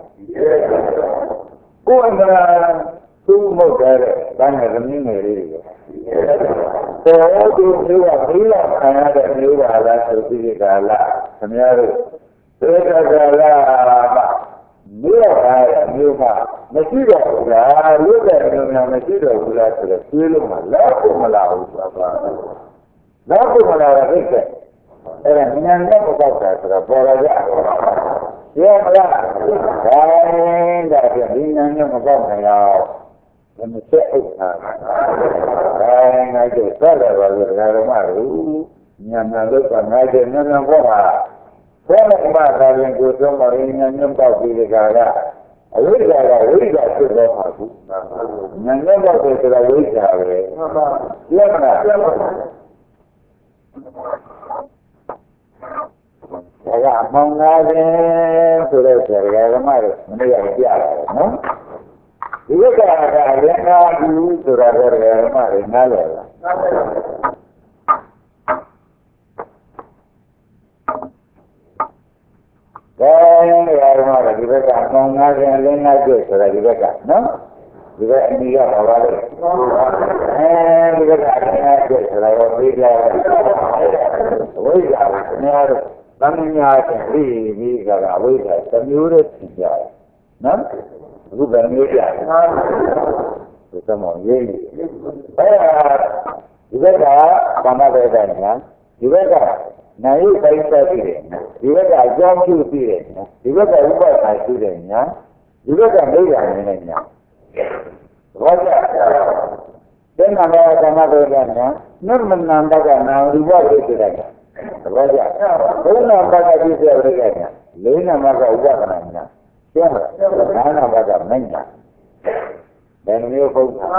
ကိုယ်အမှန်သူ့မဟုတ်တဲ့ဘာနဲ့သမီးငယ်လေးတွေတော်သူမျိုးကဘိလခံရတဲ့မျိုးပါလားဆိုပြီးကြလားခင်ဗျားတို့သေတ္တကာလမှာမြို့ပါရဲ့မြို့မှာမရှိတော့ဘူးလားလူတဲ့မျိုးများမရှိတော့ဘူးလားဆိုတော့တွေးလို့မလားဘုမလားဘူးဆိုတာနောက်ဘုမလားတဲ့အဲ့ဒါဉာဏ်နဲ့ပေါက်တာဆိုတော့ပေါ်လာကြရဲ့မလားဒါဖြင့်ဒီဉာဏ်နဲ့မပေါက်နိုင်တော့ဘယ်မှာဆက်ဥစ္စာငါတို့ဆက်တယ်ပါလို့ဓမ္မတို့ဉာဏ်နဲ့လို့ကငါတို့ဉာဏ်နဲ့ပေါ်တာဘယ်မှာသာရင်ကိုယ်ဆုံးမရင်းဉာဏ်နဲ့ပေါက်ပြီးကြတာအဝိဇ္ဇာကဝိဇ္ဇာဖြစ်တော့မှာဘူးဉာဏ်နဲ့ပေါက်တယ်ဆိုတာဝိဇ္ဇာပဲလက်မလားဒါကအမောင်သားခြင်းဆိုတဲ့ဆရာဓမ္မတို့မနေ့ကပြရတယ်နော်ဒီကကလည်းငါဘူးဆိုတာဆရာဓမ္မတွေနားလည်လားဒါရင်ဓမ္မတွေဒီဘက်ကမောင်သားခြင်းလည်းငါကျဆိုတာဒီဘက်ကနော်ဒီဘက်အမိကပါပါလေဒီဘက်ကငါကျဆိုတာကိုသိကြတယ်ဝိဇ္ဇာကိုများတော့သမညာချင်းပြီးကအဝိဇ္ဇာတစ်မျိုးတည်းသင်ကြတယ်နော်အခုဘယ်မျိုးကြလဲဒီသမုံရေးဒီဘက်ကကာမဘက်ကညာဒီဘက်ကနာယိပိုက်သက်ပြီးတယ်ဒီဘက်ကအကြောင်းပြုပြီးတယ်ဒီဘက်ကဥပ္ပဒါရှိတယ်ညာဒီဘက်ကမိဂ္ဂာနေညာဘာကြတဲ့နာမကာမဘက်ကညာနုမနန္တကနာရူပဖြစ်တဲ့ဘာကြဘုနာဘကပြည့်တဲ့ရက်ကလေးနာမကဥပဒနာညာကျဲနာနာဘကမညာဘယ်မျိုးဟုတ်ဩ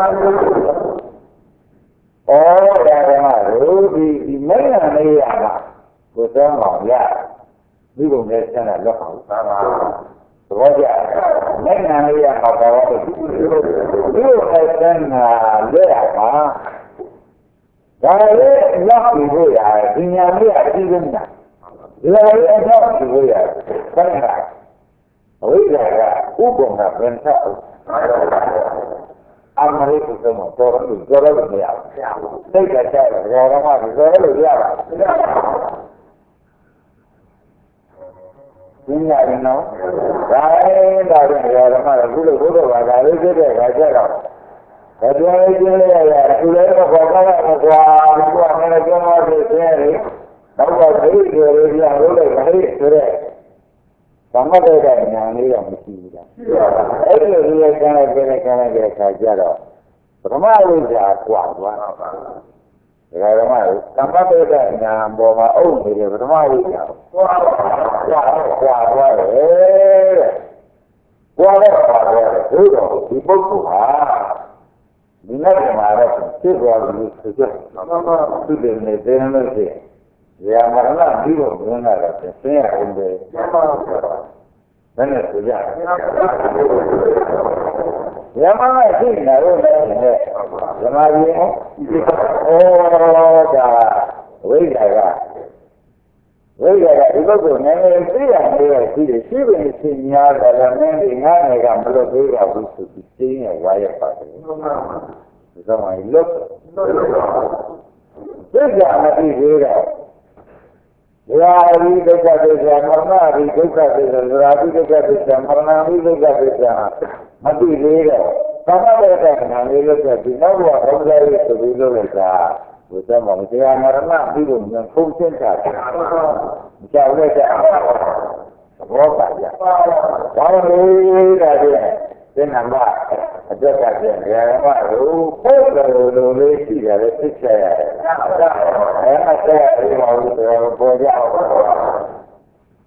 ဒါကမှဒီမညာနေရမှာကိုယ်တော်အောင်ရဒီကုံနဲ့ဆက်လာလောက်အောင်သာပါသဘောကျမညာနေရမှာဘာလို့ဒီလိုအဲ့ဒါလဲရမှာဒါလည်းလောက်ပြီးဖို့ရတယ်ဒီညာလေးအကြည့်လို့ညာဒီလိုလည်းတော့ပြီးဖို့ရတယ်ဆန်းတာအဝိဇ္ဇာကဥပ္ပုံကဘယ်နဲ့အမရိကုသမတော်လို့ပြောလို့မရဘူးစိတ်ကကြတယ်ဘောရမပြောလို့ရပါဘူးဉာဏ်နဲ့နော်ဒါရင်ဒါရင်ဘောရမကခုလိုဘုရားဘာသာလေးဖြစ်တဲ့ခါကျတော့ဘယ်လိုကျင်းလဲရသူလည်းတော့ခေါ်ကားတာကွာဒီကလည်းကျင်းသွားပြီဆင်းရဲတော့တော့ဒိဋ္ဌိတွေရလို့လည်းဒိဋ္ဌိဆိုတဲ့သမထတဲ့ဉာဏ်လေးတော့မရှိဘူးလားအဲ့ဒီလိုလေးကျန်တဲ့ခါကျတော့ပထမဝိဇ္ဇာကွာသွားဒါကဓမ္မကိုသမထတဲ့ဉာဏ်ပေါ်မှာအုပ်နေတဲ့ပထမဝိဇ္ဇာကွာသွားတယ်ကွာတော့ဒီတော့ဒီပုဂ္ဂိုလ်ဟာဒီနေ့မှာတော့ဖြစ်သွားပြီဆိုကြသူတွေနဲ့သိနေလို့ရှိရင်မရဏပြီးတော့ဘုန်းကတော့သိရအောင်ပဲဘယ်နဲ့ဆိုကြရမမရှိနေတော့လည်းဓမ္မကြီးဩဒါဝိဇ္ဇာကဒီပုဂ္ဂိုလ်နည်းနည်းသိရတယ်ရှိတယ်ရှိပင်သိများတယ်လည်းနည်းနည်းငါးနယ်ကမလွတ်သေးပါဘူးဆိုပြီးသိရင်ဝါရပါတယ်ဒီကမှလွတ်သိကြမသိသေးတော့ရာဝိဒုက္ခသစ္စာမရဏဝိဒုက္ခသစ္စာဇရာဝိဒုက္ခသစ္စာမရဏဝိဒုက္ခသစ္စာမသိသေးတော့သမထတဲ့ခဏလေးလို့ဆိုဒီနောက်ဘဝဘုရားရဲ့ဆိုပြီးလို့လိုက်တာဘုရားမှာတရားမရဏပြီးလို့ဉာဏ်ဖုံးရှင်းတာမကြောက်လိုက်ကြဘောပါကြဘာလို့လဲတဲ့ဒီနံပါတ်အတွက်ကပြန်ရမလို့ပို့တယ်လို့လေးရှိရတယ်သိချရတယ်အဲ့ဒါဆက်ပြီးတော့ပေါ်ကြအဲ့ဒါကဘယ်လိုလဲဆိုတော့ဒီပုဂ္ဂိုလ်ဟာဒီလို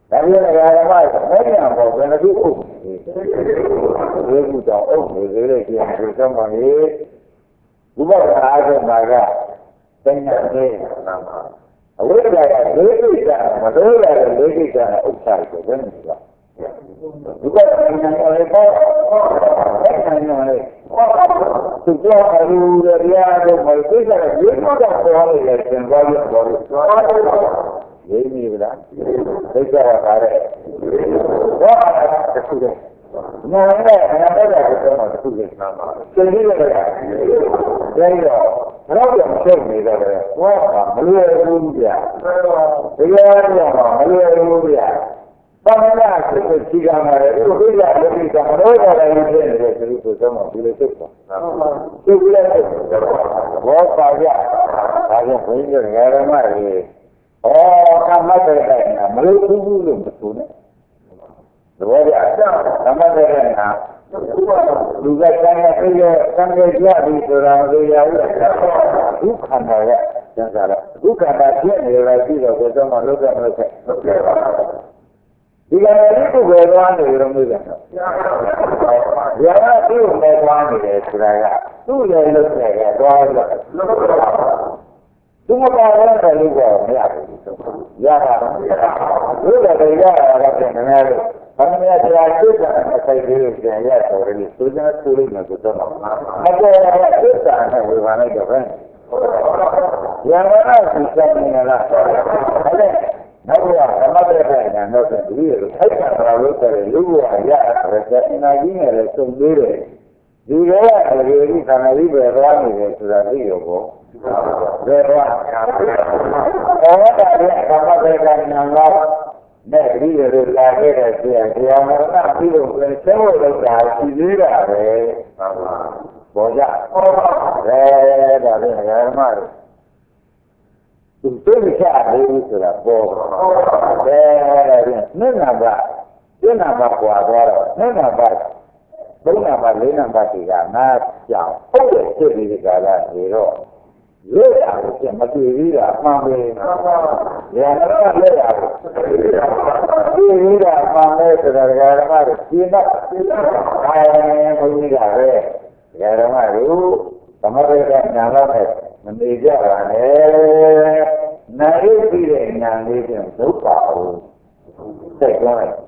ဒါပြန်ကြရမှာမဲညာပေါ်ဘယ်လိုလုပ်ဒီကူတော့အုပ်နေသေးတယ်ကျန်ဒီတော့မှလေဘုရားအားဖြင့်မှာကတဏှာနဲ့နာမှာအဝိဇ္ဇာက၄ကိစ္စမလို့ရတဲ့၄ကိစ္စနဲ့ဥစ္စာကိုဘယ်လိုလဲဒီကနေ့ညာလေးပေါ့အဲ့ဒါညာလေးသူကြောက်အရူရရတဲ့မကိစ္စကဒီလိုတော့ပေါ်နေတယ်သင်္ဘောရပေါ်လို့ရေးမိဗလားသိကြရပါတယ်ဘာတခုလဲနားနဲ့နားနဲ့ကတော့တခုလဲနားမှာသင်ကြီးရတယ်ဒါတော့တော့ပြန်ဆက်နေတော့ဟောတာမလွယ်ဘူးဗျာဒီလိုတော့မလွယ်ဘူးဗျာဘာမှမဖြစ်ဘူးကြီးကမှာလေဒီကိစ္စလက်ပြီးတော့မလို့ရတယ်ဖြစ်နေတယ်သူတို့ဆိုတော့ဒီလိုဖြစ်တာသူကလည်းဘောပါကြဒါကြောင့်ဘုန်းကြီးကဓမ္မကြီးကမ္မတဲ့ကမလို့ဘူးလို့မဆိုနဲ့သဘောကျကမ္မတဲ့ကလူကတန်းရပြည့်ကံကြကြပြီးဆိုတာမလို့ရဘူးဒုက္ခနာရဲ့ကျန်စားလားဒုက္ခနာဖြစ်နေတယ်ပြီးတော့ဘယ်တော့မှလုံးဝမလုပ်ခဲ့ဒီကနေ့ဒီကိုယ်သွားနေရုံမျိုးကရာသသူ့နဲ့သွားနေတယ်ဆိုတာကသူ့ရဲ့လုပ်နေတယ်သွားလို့သူမပါတဲ့လူကမရဘူးရတာဘုရားတရားရတာကနည်းနည်းလို့ဘာမှမတရားသိတဲ့အဆိုင်လေးကိုပြန်ရတော်တယ်လို့ဆိုကြဆိုလို့မဆိုတော့မတရားတဲ့သိတာနဲ့ဝေဘာလိုက်တော့ပဲရာမနာသိတဲ့နေလားဟုတ်တယ်နောက်ကဓမ္မတဲ့ခိုင်တာတော့ဒီလိုထိုက်တာလို့ဆိုရင်လူကရရတယ်အနာကြီးနဲ့လည်းစုံသေးတယ်ဒီလိုကအရေကြီးခန္ဓာကြီးပဲသွားနေတယ်ဆိုတာသိရောပေါ့ဘယ်တော့အော်ဒါကဓမ္မတဲ့ခိုင်နာတော့နဲ့ဒီလိုလာခဲ့တဲ့ဆရာတရားမရပြီးလို့ဆဲဖို့လောက်တာရှိသေးတာပဲပေါ်ကြဒါလည်းဓမ္မတွေသူသိချတယ်ဆိုတာပေါ်တယ်မျက်နှာပါကွာသွားတော့မျက်နှာပါဘုံနာပါလေးနာပါတီကငါကြောင်ဟုတ်တယ်ဖြစ်ပြီးဒီကလာနေတော့လွတ်ရအောင်မတွေ့သေးတာအမှန်ပဲ။ညာတော့လွတ်ရအောင်တွေ့သေးတာအမှန်ပဲဆိုတာဓမ္မတွေရှင်းတော့အဲဘုန်းကြီးကပဲဓမ္မတို့သမထကညာတော့မနေကြပါနဲ့နာရီပြီးတဲ့ညာလေးပြန်ဒုက္ခအောင်စိတ်ကောင်းလိုက်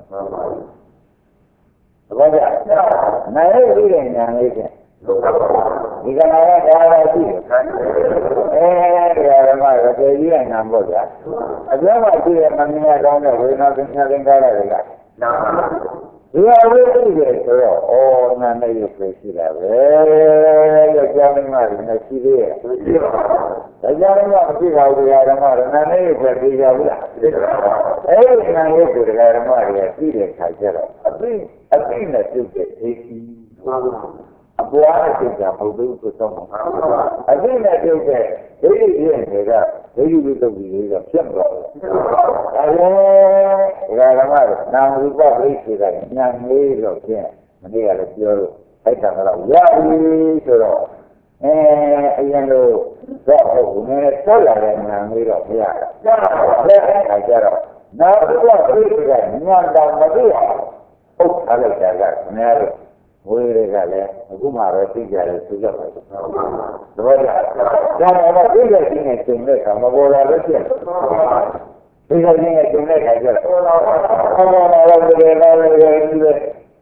သဘောကျနာရီပြီးတဲ့ညာလေးပြန်ဒီကနေ့ကဒါလည်းရှိတယ်ဓမ္မရတေကြီးကနာမို့ဗျာအပြောမှရှိတဲ့မမြင်ရတော့တဲ့ဝေဒနာသင်္ခါရကားတွေကနာဒီအဝိသုဒ္ဓေဆိုတော့ဩနာနဲ့ရုပ်ပဲရှိတာပဲယောက်ျားမင်းမတွေနဲ့ရှိသေးရဲ့ဒါကြောင့်လည်းမရှိပါဘူးဓမ္မရနာနဲ့ရုပ်ပဲပြေကြဘူးလားအဲဒီနာရုပ်ကိုဓမ္မတွေကပြီးတဲ့ခါကျတော့အပိနဲ့ပြုတ်တဲ့အေးကြီးအပွားနဲ့ပြုတ်တာမဟုတ်ဘူးဆိုတော့အပိနဲ့ပြုတ်တဲ့ဒိဋ္ဌိရဲ့တွေကဒိဋ္ဌိလူတုတ်ကြီးတွေကပြတ်သွားတယ်ဒါလည်းဓမ္မတွေနာမရူပပြိစ္ဆေကညာလေးတော့ဖြင့်မနေ့ကလည်းပြောလို့အဲ့ဒါကတော့ရပြီဆိုတော့အရင်လိုတော့ဟုတ်နည်းနည်းဆက်လာတဲ့ညာလေးတော့မရဘူးအဲ့ဒါကြတော့နာမရူပပြိစ္ဆေကညာတောင်မသိအောင်ဟုတ်ထားလိုက်တာကခင်ဗျားတို့ဝိရကလည်းအခုမှပဲသိကြတယ်သိကြပါဘူး။သဘောကျ။ဒါတော့သိတဲ့ခြင်းနဲ့သင်တဲ့အခါမပေါ်လာလို့ဖြစ်တယ်။သိတဲ့ခြင်းနဲ့သင်တဲ့အခါကျတော့ဘောလာတော့ဒီလိုလည်းဒီလို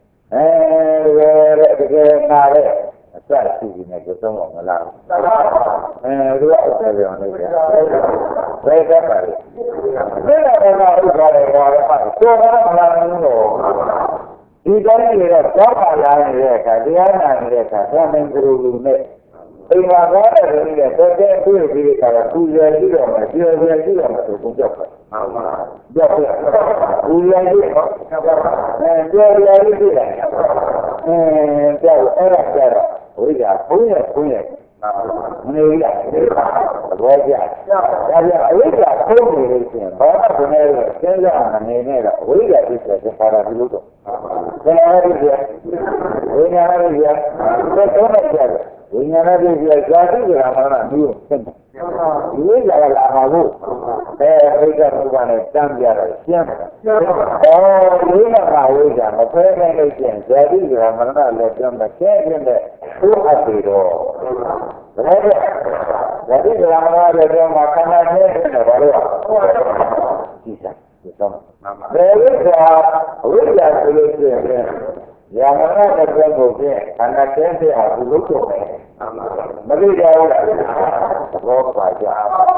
တကယ်နာတယ်အစရှိနေကြတော့မလား။ဒီလိုအဆက်ပြောနေကြ။ဘယ်ကပါလဲ။ဒီလိုကတော့ဥပဒေပေါ်လာမှာကိုယ်ကမလာဘူးလို့ဒီတိုင်းတွေတော့ကြောက်ပါလာနေတဲ့အခါတရားနာနေတဲ့အခါသံဃာဂရုလူနဲ့အိမ်မှာသွားတဲ့လူတွေတက်တဲ့တွေ့ပြီးတဲ့အခါကပူဇော်ကြည့်တော့မှပြောကြည့်တော့မှဆိုပုံကြောက်ပါဟုတ်ပါကြောက်ပါပူဇော်ကြည့်တော့ပြောကြည့်တယ်ကြောက်အဲ့ဒါကြတော့ဝိဇ္ဇာဘုန်းရဲ့မနေရသဘောကျဒါကြောင့်အဝိဇ္ဇာဖုံးနေလို့ရှိရင်ဘာမှမနေလို့စဉ်းစားအနေနဲ့တော့အဝိဇ္ဇာဖြစ်တဲ့ပါရဘူးလို့တော့ဘယ်လိုလဲဝိညာဉ်ရည်ဘယ်တော့မှကျတယ်ညာဏတိပြဇာတိကရာမရဏမျိုးဖြစ်တယ်ဒီဝိဇ္ဇာကလာမှာလို့ဘိက္ခဘုရားနဲ့တန်းပြတော့ရှင်းတယ်ဒီကမှာဝိဇ္ဇာမဖဲနိုင်လို့ရှင်းဇာတိကရာမရဏလည်းပြောမှရှင်းတဲ့သူ့အပ်ပြီးတော့ဒါနဲ့ဇာတိကရာမရဏလည်းပြောမှခန္ဓာချင်းတယ်ဘာလို့ကြည့်စားဒီတော့ဘယ်ဝိဇ္ဇာဆိုလို့ရှိရင်ယာမနာတဲ့ဘက်ကိုဖြင့်ခန္ဓာကျင်းတဲ့ဟာဒီလိုဖြစ်တယ်မသိကြဘူးလားဘောပါကြ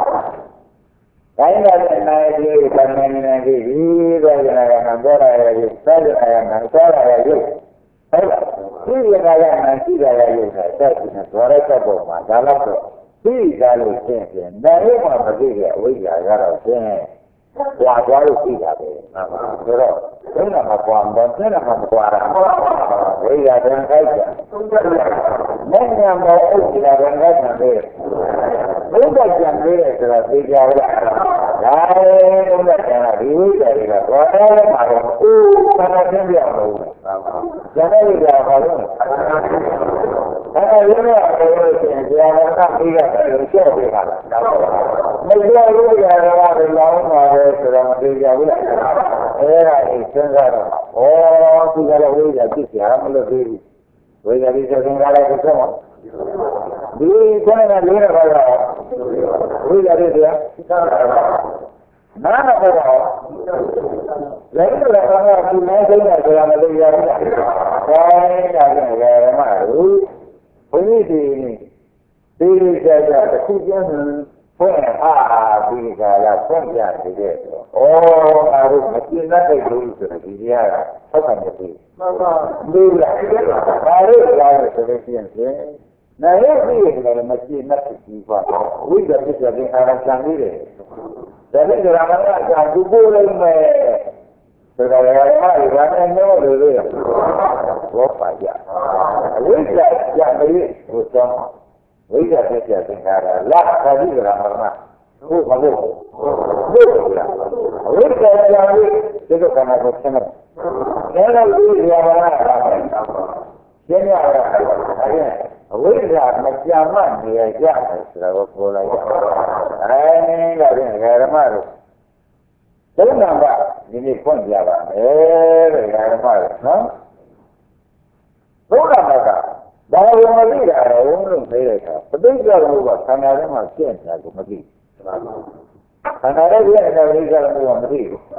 တိုင်းတဲ့နိုင်ကြီးကမင်းနေကြီးဒီတော့ရရနာတော့ရရစေရရနာစောရရရုပ်ဟုတ်လားဒီရကရနာရှိရရရုပ်ဆိုတဲ့ဘောရတဲ့ပုံမှာဒါတော့သိကြလို့ရှင်းပြန်နိုင်မှာမသိတဲ့အဝိဇ္ဇာကတော့ရှင်းကွာသွားလို့သိတာပဲဆိုတော့ဘယ်မှာကွာမလဲမှာကွာတာဝိရဒံခိုက်တယ်မင်းညာမောဥစ္စာဒံခိုက်တယ်ဘုရားကြံလေးဆိုတာသိကြလားဒါဘုရားကြံတာဒီဝိရတွေကဘာလဲမှာတော့ဘာသာသင်ပြအောင်လို့ကျန်တဲ့ဝိရဘာလို့အဲ့ဒါရင်းရလို့ရှိရင်ဇာဝကပြီးတာလည်းကြောက်ပြတာမကြောက်လို့ရတယ်လောင်းပါပဲဆိုတော့မသိကြဘူးလားအဲ့ဒါအိစဉ်းစားတော့သူကလည်းဝိဇ္ဇာပြစ်ချာမလို့ပြီးဝိဇ္ဇာပြစ်တဲ့ငါလည်းဖြစ်မှာဒီခေါင်းကလေးရပါတော့ဝိဇ္ဇာပြစ်တယ်နားတော့လည်းလည်းကတော့ဒီမဲသိနေကြတာမသိရဘူး။ဒါနဲ့ဒါကလည်းဓမ္မတို့ဘုရားဒီကြကြတစ်ခုကျန်းဖွင့်ဒီကလာဖွင့်ပြနေတယ်။အားတို့မကျင်တတ်တဲ့လူဆိုတဲ့ဒီရတာထောက်ခံနေပြီ။မှန်ပါဘူးလား။ဒါလို့ကြားရဆိုလို့ရှိရင်နိုင်ရပြီလည်းမကျင်တတ်ဘူးကွာ။ဝိဇ္ဇာပြစ်တဲ့အားဆံနေတယ်။ဒါနဲ့ကြရမှာကသူကိုယ်လည်းမဲ့ဆိုတော့လည်းအားရတဲ့မျိုးတွေလေဘောပါကြအဝိဇ္ဇာကြမေးဟိုတော့ဝိဇ္ဇာပြည့်တဲ့သင်္ခါရလက်ခါကြီးကမရဏဟုတ်ပါဘူးဟုတ်လားအဝိဇ္ဇာကြမေးဒီကကနာကိုဆင်းတယ်ဒါလည်းဒီရပါလားရှင်းရတာအဲ့အဝိဇ္ဇာမကြမ်းမှနေရကြတယ်ဆိုတော့ပြောလိုက်အဲ့ဒါလည်းဓမ္မတို့ဘုရားကဒီနေ့ဖွင့်ပြပါမယ်တဲ့ဓမ္မတို့နော်ဘုရားကဘာလို့မသိတာလဲလို့ပြောလိုက်တာပဋိစ္စလို့ကခန္ဓာထဲမှာပြည့်နေတာကိုမသိခန္ဓာထဲပြည့်နေတဲ့ပဋိစ္စလို့မသိဘူး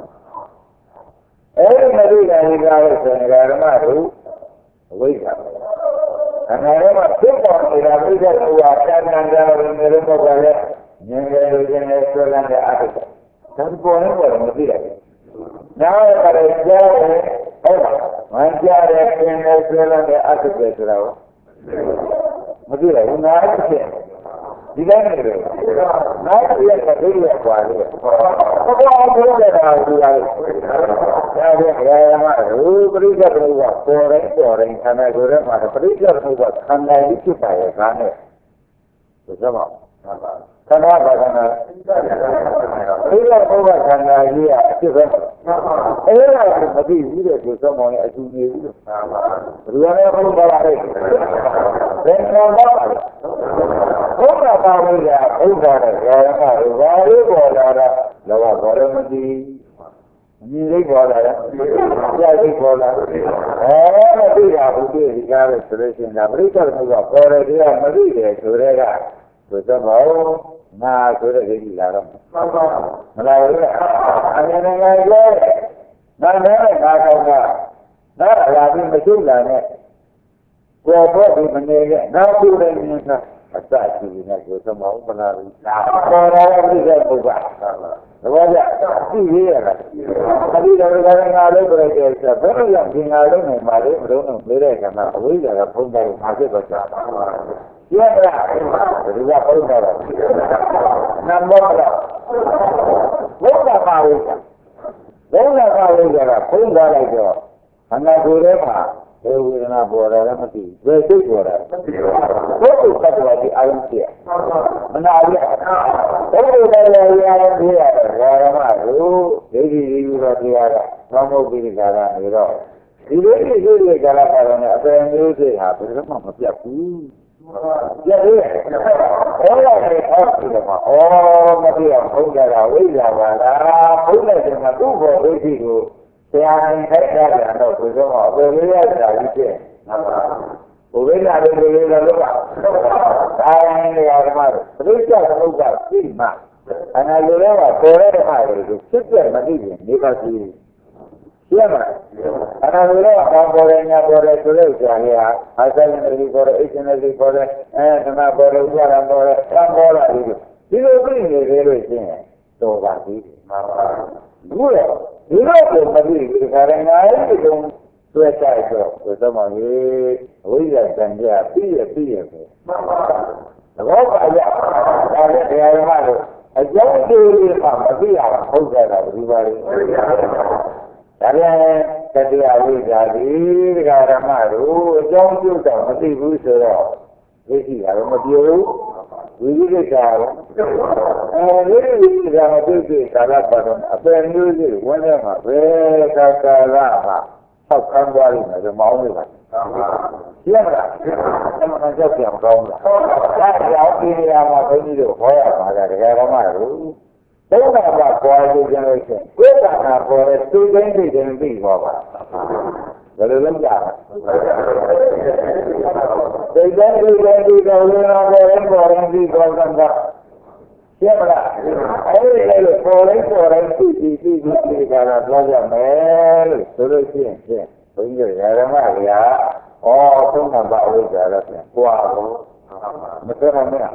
အဲ့ဒီမသိတာဒီကားလို့ဆိုရင်ဓမ္မတို့အဝိဇ္ဇာခန္ဓာထဲမှာဖြစ်ပေါ်နေတာပဋိစ္စလို့ကတဏ္ဍာလို့နေလို့ပေါ့လေဉာဏ်ရဲ့လူချင်းနဲ့ဆွဲလန်းတဲ့အထုဒါပေါ်နေပေါ်မသိရဘူး။နောက်ရတဲ့ကြားတယ်ဟုတ်လား။မကြားတဲ့ပင်နဲ့ဆွဲလန်းတဲ့အထုပဲဆိုတော့မသိရဘူး။နားဖြစ်ဒီတိုင်းနေတယ်။နားရတဲ့ဒုတိယကွာလေ။ဘုရားဘုရားလည်းဒါကြည့်ရတယ်။ဒါပြန်ရမှာရူပရိစ္ဆေဘုရားပေါ်တိုင်းခန္ဓာကိုယ်ထဲမှာပရိစ္ဆေဘုရားခန္ဓာကြီးဖြစ်ပါရဲ့ဒါနဲ့ဒီစမောခန္ဓာဘာခန္ဓာဒီလိုဘုရားခန္ဓာကြီးအဖြစ်ပဲအဲ့ဒါကိုမသိဘူးတဲ့ဒီစမောနဲ့အကျူနေဘူးလို့ဘယ်လိုလဲဘုရားပါလဲဘယ်ကောင်ပါလဲဘုရားပါလို့ရဘုရားရဲ့ရာမဘာလို့ပေါ်လာတာလောကဘောရမတိညီလေးပေါ်လာတယ်ပြာလေးပေါ်လာမသိတာဘူးဒီကားပဲဆိုလို့ရှိရင်ဒါပရိစ္ဆေဘုရားပေါ်တယ်ကမသိတယ်ဆိုတဲ့ကဆိုတော့ငါဆိုတဲ့ဒိဋ္ဌိလာတော့မလာဘူးလားအမြဲတမ်းလည်းငါနဲ့ငါကောင်းတာငါလာပြီးမချုပ်လာနဲ့ကိုယ်ပေါ်ဒီမနေကငါပြုတယ်မြင်တာအစရှိနေကိုသမုံမလာဘူးပေါ်လာတဲ့ပြည့်တဲ့ပုဂ္ဂိုလ်သဘောကျသိရရလားအဒီတော်ကငါလို့ပြည့်တဲ့ဆိုဘယ်လိုလဲဒီငါလို့နေမှာလေမလို့နေတဲ့ကမှာအဝိဇ္ဇာကဖုံးတယ်ငါဖြစ်တော့တာရရလားဒီကဖုံးတယ်နမောလားဘုရားပါဝိဇ္ဇာဘုရားပါဝိဇ္ဇာကဖုံးသွားလိုက်တော့ခန္ဓာကိုယ်ထဲမှာဝေဒနာပေါ်တာလည်းမသိဘူး။စိတ်ပေါ်တာမသိဘူး။ဘုရားသတ္တဝါဒီအာရုံပြမနာရဘုရားလည်းရာရုံပြရတယ်။ဘာမှမဟုတ်ဒိဋ္ဌိဒီလိုတရားကသောမုတ်ပိဋကာရနေတော့ဒီလိုဒီကာလပါတော့လည်းအပယ်မျိုးစိတ်ဟာဘယ်တော့မှမပြတ်ဘူးပြည့်ရဲ့ဩလာရဲ့အောက်ဒီမှာဩမပြည့်အောင်ဘုရားကဝိဇ္ဇာပါလားဘုရားကသူ့ဘောဒိဋ္ဌိကိုဆရာရင်ထိုက်တာတော့ဘုရားကအပေလေးရတာကြီးဖြစ်ဘုရားလည်းလေးလည်းလို့ပါဒါရင်ဓမ္မတို့ပြိဿသမုပ္ပါသိမှအနာလိုလဲကပေါ်တဲ့ဓမ္မတွေကိုဖြစ်ပြမသိရင်နေပါစီရှင်းမလားအနာလိုလဲကပေါ်တယ်ညာပေါ်တယ်ဆိုလို့ကြာလေဟာအာသလင်တိပေါ်တယ်အိတ်ရှင်တိပေါ်တယ်ဓမ္မပေါ်တယ်ဥပါဒံပေါ်တယ်သံပေါ်လာပြီဒီလိုပြိနေသေးလို့ရှင်းတော်ပါပြီမှန်ပါဘူးလေဒီလိုကိုမသိဘူးဒီခါရငါရဲ့ဒီကုံဆွဲကြိုက်တော့ဘုရားမောင်ကြီးဝိဇ္ဇာတန်ကြပြည့်ပဲမှန်ပါသဘောပါရဒါလည်းတရားဓမ္မတို့အကြောင်းကျိုးလေးမှမသိရဘူးဟုတ်ကြတာဒီပါလေဒါလည်းတရားဝိဇ္ဇာဒီတရားဓမ္မတို့အကြောင်းကျိုးတော့မသိဘူးဆိုတော့သိရှိတာတော့မပြောဘူးဝိသိကိစ္စရောဝိသိကိစ္စမသိသေးကာလပတ်တော့အပယ်မျိုးစီဝင်နေမှာပဲကာလမှာဆောက်ခံသွားလိမ့်မယ်မောင်းနေပါရှင်းမလားအမှန်ကြောက်ပြန်ကောင်းလားဒါကြောင့်ဒီနေရာမှာဘုန်းကြီးတို့ဟောရမှာကတရားဓမ္မတို့သုံးတာကပေါ်နေကြလို့ရှိရင်ကိုယ်ကပေါ်တဲ့သူ့တိုင်းတွေတင်ပြီးဟောပါဘယ်လိုလုပ်ကြလဲစိတ်တိုင်းဒီတိုင်းဒီတော်ရင်းပေါ်ရင်ပြီးပေါ်တာရှင်းမလားအဲဒီလိုပေါ်တိုင်းပြီးကြတာပြောကြမယ်လို့ဆိုလို့ရှိရင်ဖြင့်ဘုန်းကြီးဓမ္မဗျာသုံးတာပါဝိဇ္ဇာတော့ပြန်ကြွားဘူးမသိရမလား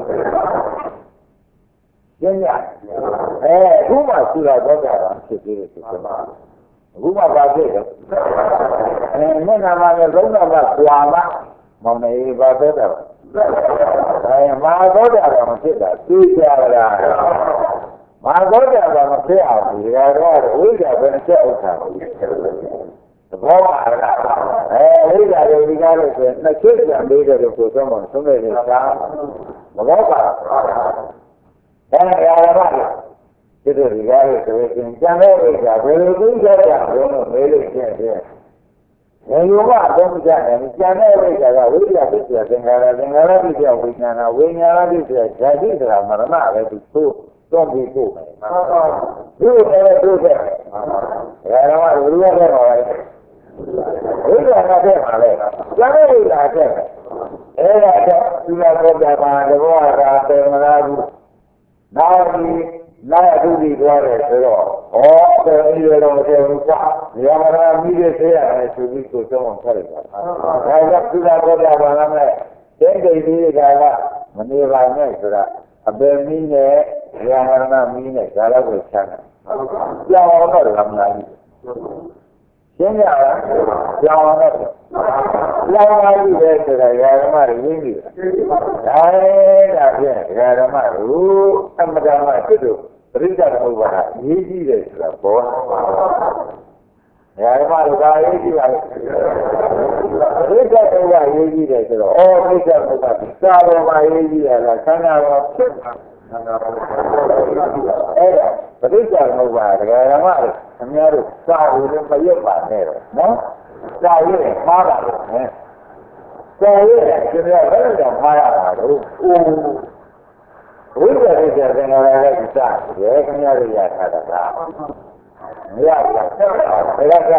ရှင်းရအခုမှရှိတာတော့ကြတာဖြစ်သေးတယ်ဆိုတော့အခုမှပါဖြစ်တယ်မျက်နှာမှာလည်းလုံးတော့ကကြွားမှမောင်နေပါတော့တယ်မာသောတာတော့မဖြစ်တာသိကြလားမာသောတာတော့မဖြစ်အောင်ဒီကတော့ဝိဇ္ဇာပဲနဲ့ချက်ဥစ္စာသဘောပါလားဝိဇ္ဇာတွေဒီကားလို့ဆိုရင်နှစ်ချက်ကြံပေးတယ်လို့ဆိုတော့မှသုံးတယ်ဆိုတာသဘောပါတရားဓမ္မတွေဒီလိုဒီကားလို့ဆိုရင်ကြံတဲ့ဝိဇ္ဇာဘယ်လိုသိကြတာလို့မေးလို့ရှိရင်ဘယ်လိုမှအသုံးမချနိုင်ဘူးကျန်တဲ့ဝိဇ္ဇာကဝိဇ္ဇာဖြစ်တဲ့သင်္ခါရပစ္စယဝိညာဏဝိညာဏပစ္စယဓာတိဆိုတာမရဏပဲသူတော့ပြီးပို့မယ်ဒီလိုတို့တဲ့ဒါတော့ဘုရားတဲ့ပါပဲဝိဇ္ဇာကတဲ့ပါလေကျန်တဲ့ဝိဇ္ဇာတဲ့အဲ့ဒါကသူကပေါ်တာပါတဘောကတေမလားဘူးနောက်ဒီလာအတူတူပြောတယ်ဆိုတော့တယ်ဒီလိုတော့မပြောဘူးကွာညမရာမိတဲ့ဆေးရတယ်သူပြီးကိုသုံးအောင်ဆက်လိုက်တာဒါကသူကပြောတာပါလားမဲ့တဲ့ဒိဋ္ဌိကမနေပါနဲ့ဆိုတာအပေမီးနဲ့ညမရာမီးနဲ့ဒါတော့ကိုချမ်းတယ်ကြောင်တော့လမ်းလာပြီရှင်းကြလားကြောင်တော့ကြောင်လာပြီပဲဆိုတာဓမ္မတွေရင်းပြီဒါဖြင့်ဓမ္မတို့အမတ္တမဖြစ်လို့ပရိစ္ဆေသမုပ္ပါဒရေးကြည့်တယ်ဆိုတာပေါ်လာဓမ္မတို့ကရေးကြည့်ပါပရိစ္ဆေသမုပ္ပါရေးကြည့်တယ်ဆိုတော့ပရိစ္ဆေသမုပ္ပါစာပေါ်မှာရေးကြည့်ရလားခန္ဓာပေါ်ဖြစ်တာအဲ့ဒါပရိစ္ဆေသမုပ္ပါဓမ္မတို့အများတို့စာလို့မရွတ်ပါနဲ့တော့နော်စာရေးမှားပါလို့နော်စာရေးကျတော့ဘယ်လိုမှားရတာတော့ဝိဇ္ဇာတွေကျတဲ့ငါလည်းဒီစားတယ်ခင်ဗျားတို့ရထားတာကမရဘူးဘယ်ကစားရတာ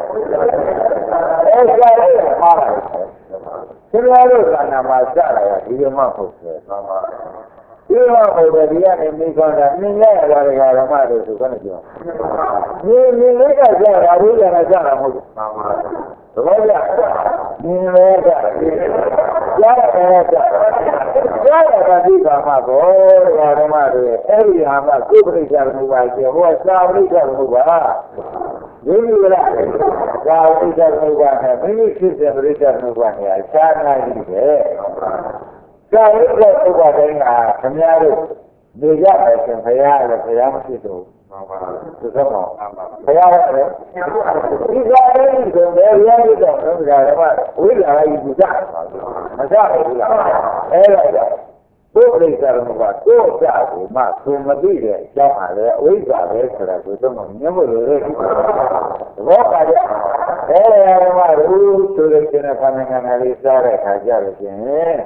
အဲ့ဒါလည်းမှားတယ်ခင်ဗျားတို့ကနာမှာစလာရဒီလိုမှဟုတ်တယ်မှန်ပါဒီလိုဟုတ်တယ်ဒီကနေမိခွန်တာမြင်ရတာဓမ္မတို့ဆိုကနေပြောမြင်လေးကကြာတာဝိဇ္ဇာကကြာတာမဟုတ်ဘူးမှန်ပါသဘောကျမြင်လဲကြာကြားရတယ်ကြားရတာဒီကမှာဘောဓမ္မတွေအဲ့ဒီဟာမှာကုပ္ပရိစ္ဆာမှုပါကျေဟောသာပရိစ္ဆာမှုပါဒီလိုလားသာပရိစ္ဆာမှုပါနဲ့မိမိဖြစ်တဲ့ပရိစ္ဆာမှုပါနဲ့အခြားနာကြီးပဲသာပရိစ္ဆာမှုပါတိုင်းကခင်ဗျားတို့နေကြတယ်ဆိုဘုရားလည်းဘုရားမဖြစ်တော့မှန်ပါသူကမှဘုရားလည်းဒီကားလေးဆိုတယ်ဘုရားဖြစ်တော့ဘုရားဓမ္မဝိဇ္ဇာကြီးသူကြမကြဘူးလားအဲ့ဒါကိုယ်ပြိဿရမကကိုယ်ကြကိုမှသူမသိတဲ့အကြောင်းအားလည်းအဝိဇ္ဇာပဲဆိုတာကိုတော့မြင်ဖို့လိုတယ်သဘောပါကြအဲ့ဒါဓမ္မတို့ဆိုတဲ့ကျင်တဲ့ခန္ဓာငါးလေးစားတဲ့အခါကြလို့ရှင်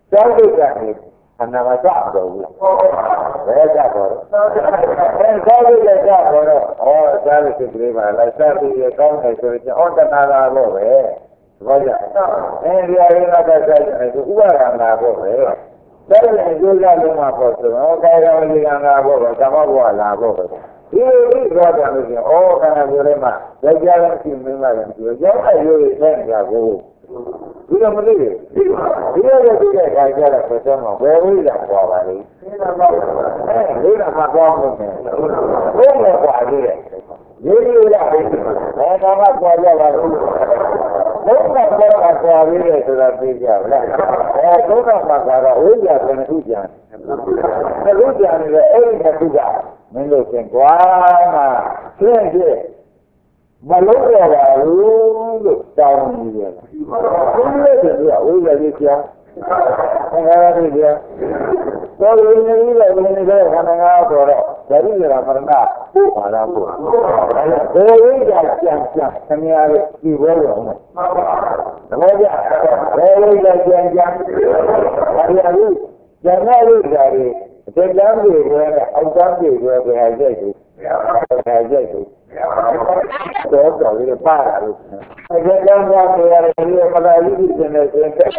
ကျောင်းကိစ္စနေအနာမစတော့ဘူးဘယ်ကြတော့ကျောင်းကိစ္စကြတော့စားလို့စိတ်ကလေးပါလားစားပြီးရကောင်းတယ်ဆိုရင်ဩတနာလာတော့ပဲဘာကြဒီအရင်ကစားတယ်ဥပါဒနာပေါ့ပဲဒါလည်းကျိုးစားလုံးမှာပေါ့ဆိုတော့ကာယဝိကံလာပေါ့ဓမ္မဘဝလာပေါ့ပဲဒီလိုပြောတယ်လို့ဆိုခန္ဓာကိုယ်ထဲမှာယောက်ျားလည်းရှိမင်းလည်းရှိရောင်းအရိုးတွေနဲ့ကြာကိုဒီလိုမလို့ဒီလိုဒီတဲ့ခါကျတော့ဘယ်တော့မှဘယ်ဝိလာပေါ်ပါလိမ့်လေးလာမှပေါ်လို့မယ်ဘယ်လိုပွားသေးလဲဒီလိုရတယ်ဘယ်တော့မှပွားကြပါဘူးဘုရားကတော့ပွားပြီးတယ်ဆိုတာသိကြပါလားဘုရားမှာကတော့ဝိညာဉ်ကနှစ်ခုကြံနှစ်ခုကြံနေတယ်အဲ့ဒီနှစ်ခုကမင်းတို့ရှင်ကွာမှာရှင်းပြမလုံးရပါဘူးလို့တောင်းနေတယ်။ဒီလိုဆိုတော့ဝိညာဉ်ကြီးပြောင်းခန္ဓာကြီးပြောင်းတော်ရင်းကြီးလည်းဝင်နေတဲ့ခန္ဓာကတော့ဓာတိရမရဏပါလာဖို့။ဘယ်ဝိညာဉ်ကြံခင်ဗျားတို့ဒီဘောရောမယ်။သဘောကျဘယ်ဝိညာဉ်ကြံဘာရလို့ကျန်တဲ့လူတွေအတ္တလမ်းတွေနဲ့အောက်တန်းတွေပဲဟာကြိုက်တယ်ဟာကြိုက်တယ်တော့တော်လေးပါလာလို့အတ္တလမ်းကတွေရတယ်ဒီမလာကြီးဖြစ်နေတယ်